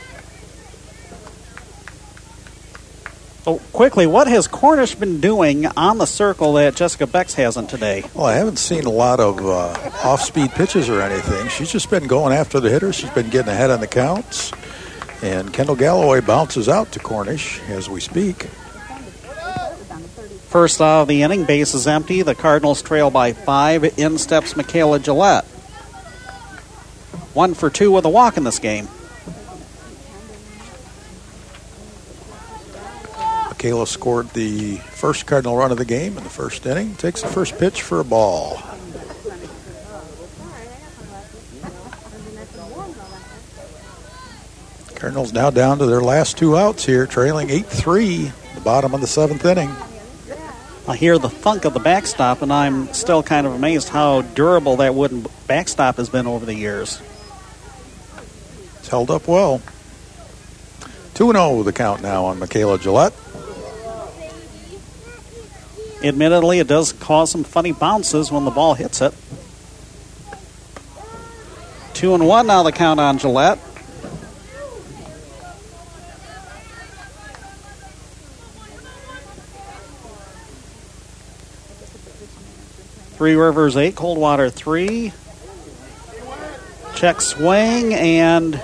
So quickly, what has Cornish been doing on the circle that Jessica Bex hasn't today? Well, I haven't seen a lot of off-speed pitches or anything. She's just been going after the hitter. She's been getting ahead on the counts. And Kendall Galloway bounces out to Cornish as we speak. First out of the inning, base is empty. The Cardinals trail by 5. In steps Michaela Gillette. 1 for 2 with a walk in this game. Michaela scored the first Cardinal run of the game in the first inning. Takes the first pitch for a ball. Cardinals now down to their last 2 outs here, trailing 8-3, the bottom of the 7th inning. I hear the thunk of the backstop, and I'm still kind of amazed how durable that wooden backstop has been over the years. It's held up well. 2-0 the count now on Michaela Gillette. Admittedly, it does cause some funny bounces when the ball hits it. 2-1 now the count on Gillette. Three Rivers 8, Coldwater 3. Check swing, and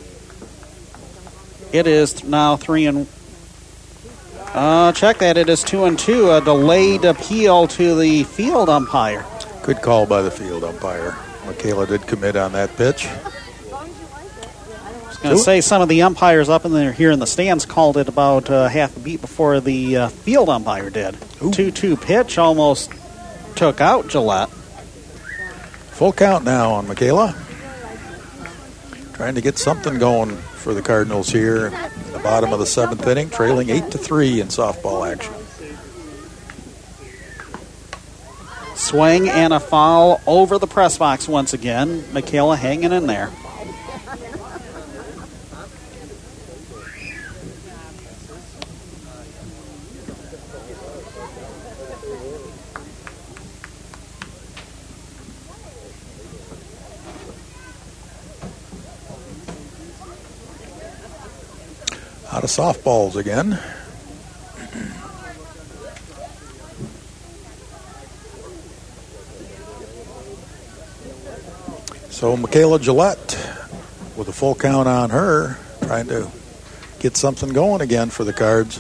it is now 3-1. Check that, it is 2-2. A delayed appeal to the field umpire. Good call by the field umpire. Michaela did commit on that pitch. I was going to say some of the umpires up in there here in the stands called it about half a beat before the field umpire did. 2-2 pitch almost took out Gillette. Full count now on Michaela. Trying to get something going for the Cardinals here in the bottom of the 7th inning, trailing 8-3 in softball action. Swing and a foul over the press box once again. Michaela hanging in there. Out of softballs again. So Michaela Gillette with a full count on her, trying to get something going again for the Cards.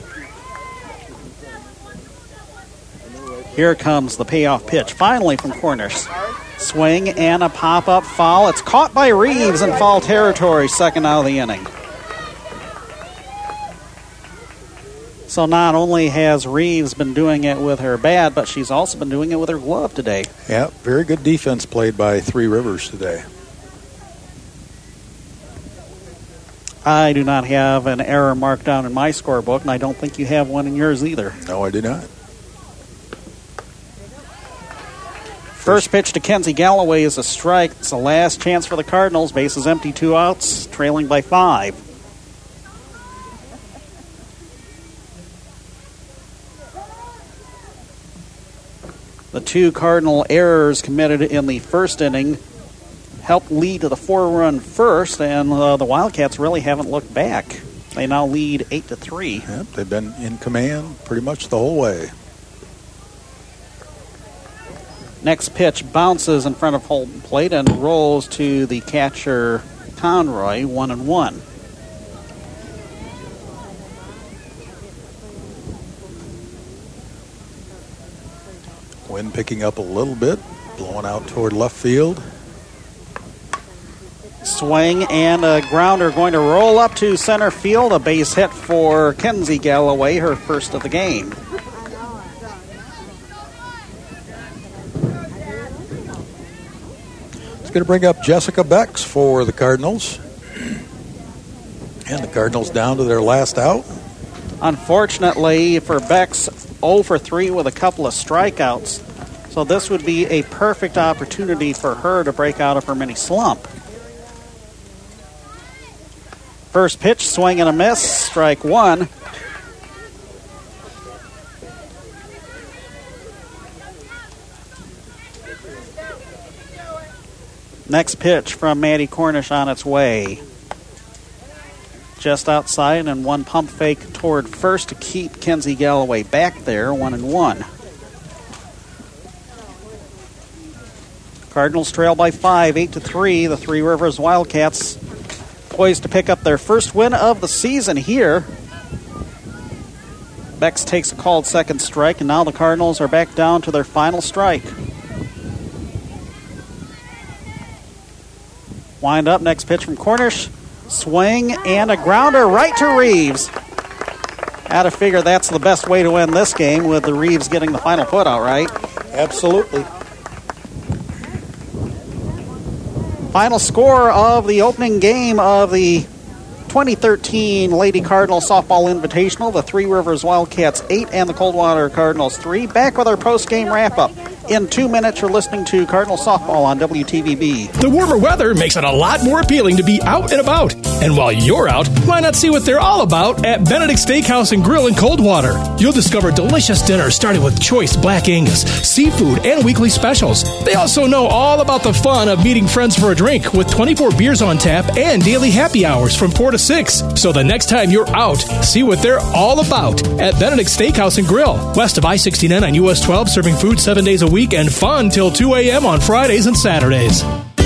Here comes the payoff pitch, finally from Cornish. Swing and a pop-up foul. It's caught by Reeves in foul territory, second out of the inning. So not only has Reeves been doing it with her bat, but she's also been doing it with her glove today. Yeah, very good defense played by Three Rivers today. I do not have an error marked down in my scorebook, and I don't think you have one in yours either. No, I do not. First pitch to Kenzie Galloway is a strike. It's the last chance for the Cardinals. Base is empty, 2 outs, trailing by 5. The 2 Cardinal errors committed in the first inning helped lead to the 4-run first, and the Wildcats really haven't looked back. They now lead 8-3. Yep, they've been in command pretty much the whole way. Next pitch bounces in front of home plate and rolls to the catcher Conroy, 1-1. Wind picking up a little bit, blowing out toward left field. Swing and a grounder going to roll up to center field. A base hit for Kenzie Galloway, her first of the game. It's going to bring up Jessica Becks for the Cardinals. And the Cardinals down to their last out. Unfortunately for Becks, 0 for 3 with a couple of strikeouts. So this would be a perfect opportunity for her to break out of her mini slump. First pitch, swing and a miss, strike 1. Next pitch from Maddie Cornish on its way. Just outside and one pump fake toward first to keep Kenzie Galloway back there, 1-1. Cardinals trail by 5, 8-3. The Three Rivers Wildcats poised to pick up their first win of the season here. Bex takes a called second strike, and now the Cardinals are back down to their final strike. Wind up, next pitch from Cornish. Swing and a grounder right to Reeves. Had to figure that's the best way to win this game, with the Reeves getting the final put out, right? Absolutely. Final score of the opening game of the 2013 Lady Cardinal Softball Invitational, the Three Rivers Wildcats 8 and the Coldwater Cardinals 3. Back with our post-game wrap-up. In 2 minutes, you're listening to Cardinal Softball on WTVB. The warmer weather makes it a lot more appealing to be out and about. And while you're out, why not see what they're all about at Benedict Steakhouse and Grill in Coldwater? You'll discover delicious dinners starting with choice Black Angus, seafood, and weekly specials. They also know all about the fun of meeting friends for a drink with 24 beers on tap and daily happy hours from 4 to 6. So the next time you're out, see what they're all about at Benedict Steakhouse and Grill, west of I-69 on US 12, serving food 7 days a week and fun till 2 a.m. on Fridays and Saturdays.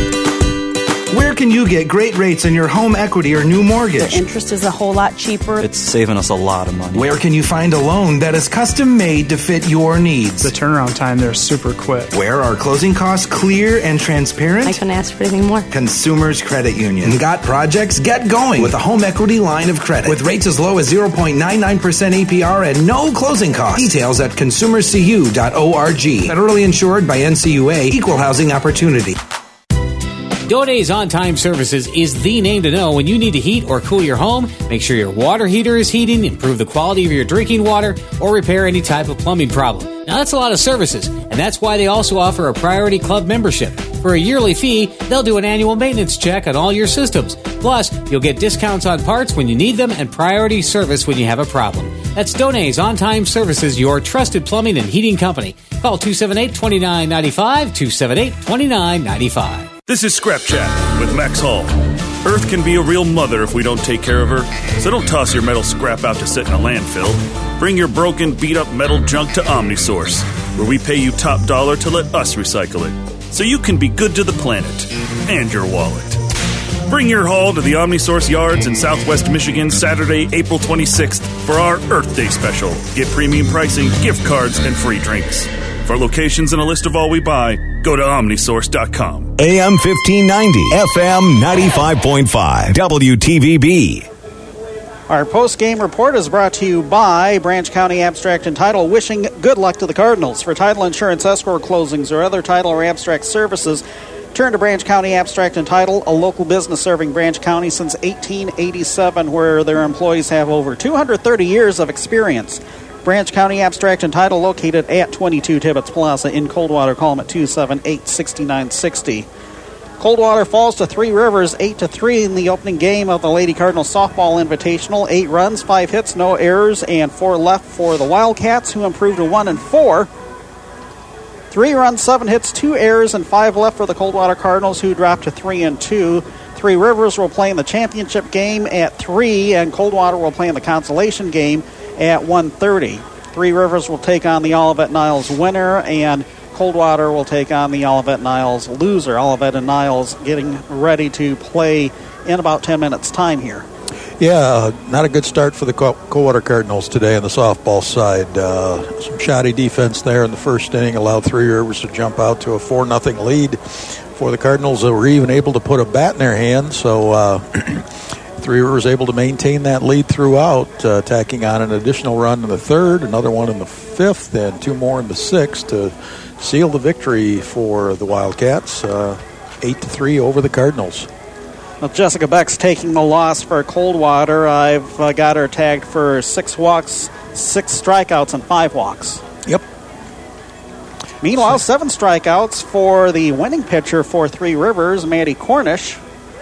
Where can you get great rates on your home equity or new mortgage? The interest is a whole lot cheaper. It's saving us a lot of money. Where can you find a loan that is custom made to fit your needs? The turnaround time there is super quick. Where are closing costs clear and transparent? I couldn't ask for anything more. Consumers Credit Union. Got projects? Get going with a home equity line of credit with rates as low as 0.99% APR and no closing costs. Details at consumercu.org. Federally insured by NCUA. Equal housing opportunity. Donay's On-Time Services is the name to know when you need to heat or cool your home, make sure your water heater is heating, improve the quality of your drinking water, or repair any type of plumbing problem. Now, that's a lot of services, and that's why they also offer a Priority Club membership. For a yearly fee, they'll do an annual maintenance check on all your systems. Plus, you'll get discounts on parts when you need them and priority service when you have a problem. That's Donay's On-Time Services, your trusted plumbing and heating company. Call 278-2995, 278-2995. This is Scrap Chat with Max Hall. Earth can be a real mother if we don't take care of her, so don't toss your metal scrap out to sit in a landfill. Bring your broken, beat-up metal junk to OmniSource, where we pay you top dollar to let us recycle it, so you can be good to the planet and your wallet. Bring your haul to the OmniSource yards in Southwest Michigan Saturday, April 26th for our Earth Day special. Get premium pricing, gift cards, and free drinks. For locations and a list of all we buy, go to omnisource.com. AM 1590, FM 95.5, WTVB. Our post-game report is brought to you by Branch County Abstract and Title, wishing good luck to the Cardinals. For title insurance, escrow closings, or other title or abstract services, turn to Branch County Abstract and Title, a local business serving Branch County since 1887, where their employees have over 230 years of experience. Branch County Abstract and Title, located at 22 Tibbetts Plaza in Coldwater. Call them at 278-6960. Coldwater falls to Three Rivers 8-3 in the opening game of the Lady Cardinal Softball Invitational. 8 runs, 5 hits, no errors, and 4 left for the Wildcats, who improved to 1-4. 3 runs, 7 hits, 2 errors, and 5 left for the Coldwater Cardinals, who dropped to 3-2. Three Rivers will play in the championship game at 3, and Coldwater will play in the consolation game at 1:30. Three Rivers will take on the Olivet Niles winner, and Coldwater will take on the Olivet Niles loser. Olivet and Niles getting ready to play in about 10 minutes' time here. Yeah, not a good start for the Coldwater Cardinals today on the softball side. Some shoddy defense there in the first inning allowed Three Rivers to jump out to a 4-0 lead for the Cardinals that were even able to put a bat in their hand. So Three Rivers able to maintain that lead throughout, tacking on an additional run in the third, another one in the fifth, and 2 more in the sixth to seal the victory for the Wildcats, 8-3 over the Cardinals. Well, Jessica Beck's taking the loss for Coldwater. I've got her tagged for 6 walks, 6 strikeouts, and 5 walks. Yep. Meanwhile, 7 strikeouts for the winning pitcher for Three Rivers, Maddie Cornish.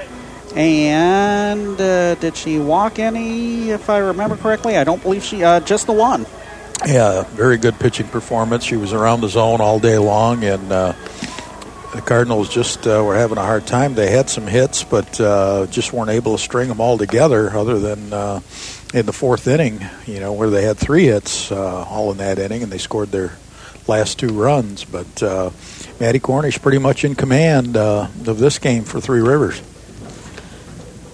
And did she walk any, if I remember correctly? I don't believe she, just the one. Yeah, very good pitching performance. She was around the zone all day long, and the Cardinals just were having a hard time. They had some hits, but just weren't able to string them all together other than in the fourth inning, where they had 3 hits all in that inning, and they scored their last 2 runs. But Maddie Cornish pretty much in command of this game for Three Rivers.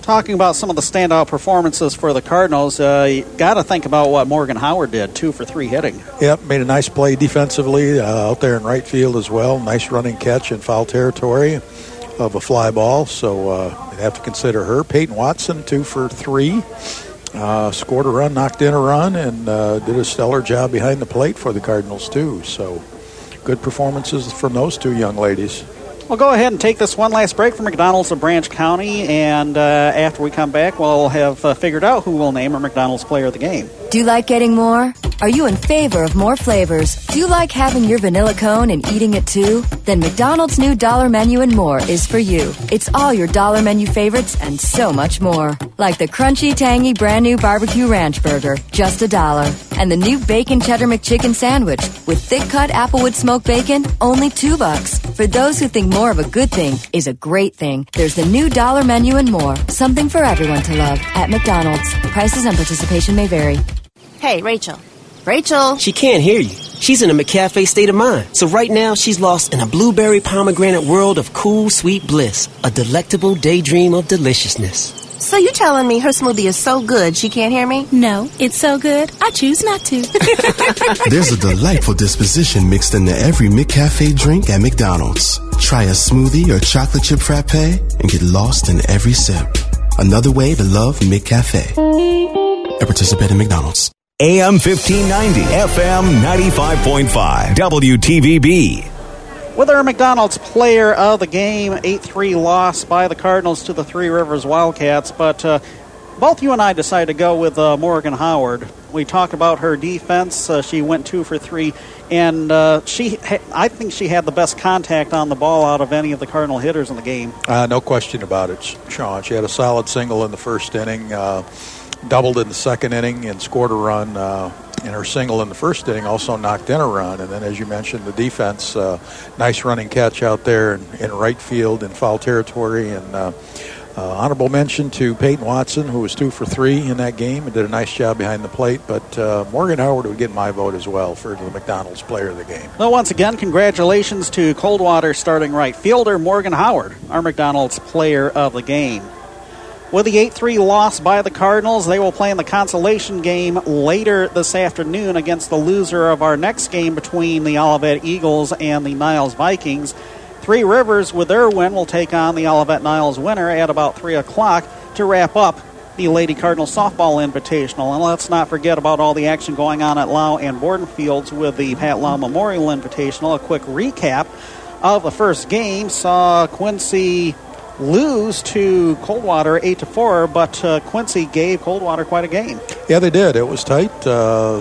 Talking about some of the standout performances for the Cardinals, you got to think about what Morgan Howard did, 2 for 3 hitting. Yep, made a nice play defensively out there in right field as well. Nice running catch in foul territory of a fly ball, so you'd have to consider her. Peyton Watson, 2 for 3. Scored a run, knocked in a run, and did a stellar job behind the plate for the Cardinals, too. So good performances from those two young ladies. We'll go ahead and take this one last break for McDonald's of Branch County, and after we come back, we'll have figured out who will name our McDonald's player of the game. Do you like getting more? Are you in favor of more flavors? Do you like having your vanilla cone and eating it too? Then McDonald's new Dollar Menu and More is for you. It's all your Dollar Menu favorites and so much more. Like the crunchy, tangy, brand new barbecue ranch burger, just $1. And the new bacon cheddar McChicken sandwich with thick cut applewood smoked bacon, only $2. For those who think more of a good thing is a great thing, there's the new Dollar Menu and More. Something for everyone to love at McDonald's. Prices and participation may vary. Hey, Rachel. Rachel! She can't hear you. She's in a McCafe state of mind. So right now, she's lost in a blueberry pomegranate world of cool, sweet bliss. A delectable daydream of deliciousness. So you telling me her smoothie is so good she can't hear me? No, it's so good, I choose not to. There's a delightful disposition mixed into every McCafe drink at McDonald's. Try a smoothie or chocolate chip frappe and get lost in every sip. Another way to love McCafe. And participate in McDonald's. AM 1590, FM 95.5, WTVB. With our McDonald's player of the game, 8-3 loss by the Cardinals to the Three Rivers Wildcats. But both you and I decided to go with Morgan Howard. We talked about her defense. She went 2 for 3, and I think she had the best contact on the ball out of any of the Cardinal hitters in the game. No question about it, Sean. She had a solid single in the first inning, doubled in the second inning, and scored a run. And her single in the first inning also knocked in a run. And then, as you mentioned, the defense, nice running catch out there in right field in foul territory. And honorable mention to Peyton Watson, who was 2 for 3 in that game and did a nice job behind the plate. But Morgan Howard would get my vote as well for the McDonald's player of the game. Well, once again, congratulations to Coldwater starting right fielder Morgan Howard, our McDonald's player of the game. With the 8-3 loss by the Cardinals, they will play in the consolation game later this afternoon against the loser of our next game between the Olivet Eagles and the Niles Vikings. Three Rivers, with their win, will take on the Olivet Niles winner at about 3 o'clock to wrap up the Lady Cardinal Softball Invitational. And let's not forget about all the action going on at Lau and Borden Fields with the Pat Lau Memorial Invitational. A quick recap of the first game saw Quincy lose to Coldwater 8-4, but Quincy gave Coldwater quite a game. Yeah, they did. It was tight. It was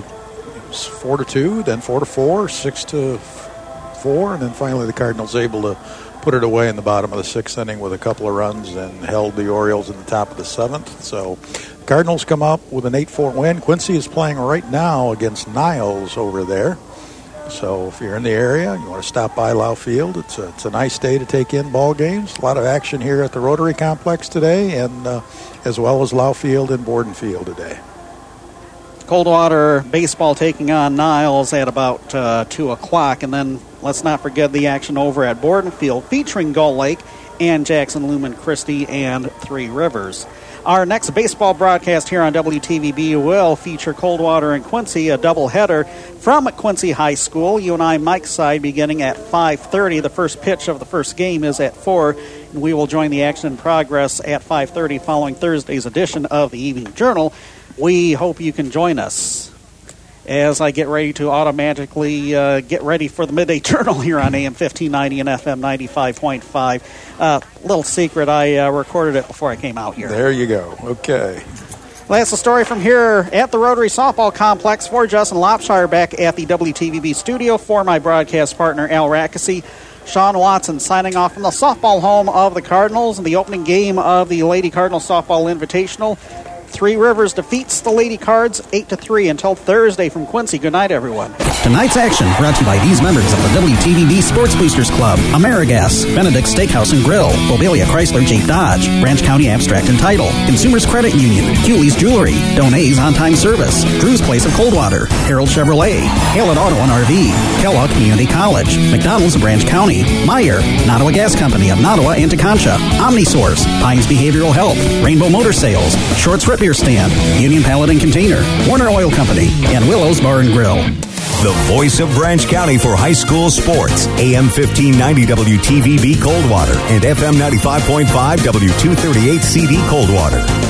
4-2, then 4-4, 6-4, and then finally the Cardinals able to put it away in the bottom of the sixth inning with a couple of runs and held the Orioles in the top of the seventh. So the Cardinals come up with an 8-4 win. Quincy is playing right now against Niles over there. So if you're in the area, you want to stop by Lau Field. It's a nice day to take in ball games. A lot of action here at the Rotary Complex today, and as well as Lau Field and Borden Field today. Coldwater baseball taking on Niles at about 2 o'clock. And then let's not forget the action over at Borden Field featuring Gull Lake and Jackson Lumen Christi and Three Rivers. Our next baseball broadcast here on WTVB will feature Coldwater and Quincy, a doubleheader from Quincy High School. UNI Mike's side beginning at 5:30. The first pitch of the first game is at 4, and we will join the action in progress at 5:30 following Thursday's edition of the Evening Journal. We hope you can join us as I get ready to automatically get ready for the Midday Journal here on AM 1590 and FM 95.5. Little secret, I recorded it before I came out here. There you go. Okay. Well, that's the story from here at the Rotary Softball Complex. For Justin Lopshire back at the WTVB studio, for my broadcast partner Al Rackesee, Sean Watson signing off from the softball home of the Cardinals in the opening game of the Lady Cardinal Softball Invitational. Three Rivers defeats the Lady Cards 8-3 until Thursday from Quincy. Good night, everyone. Tonight's action brought to you by these members of the WTVB Sports Boosters Club: Amerigas, Benedict Steakhouse and Grill, Bobelia Chrysler Jeep Dodge, Branch County Abstract and Title, Consumers Credit Union, Hewley's Jewelry, Donay's On Time Service, Drew's Place of Coldwater, Harold Chevrolet, Haylett Auto and RV, Kellogg Community College, McDonald's of Branch County, Meyer, Nottawa Gas Company of Nottawa and Teconcha, OmniSource, Pines Behavioral Health, Rainbow Motor Sales, Shorts Root Beer Stand, Union Pallet and Container, Warner Oil Company, and Willow's Bar and Grill. The voice of Branch County for high school sports. AM 1590 WTVB Coldwater and FM 95.5 W238 CD Coldwater.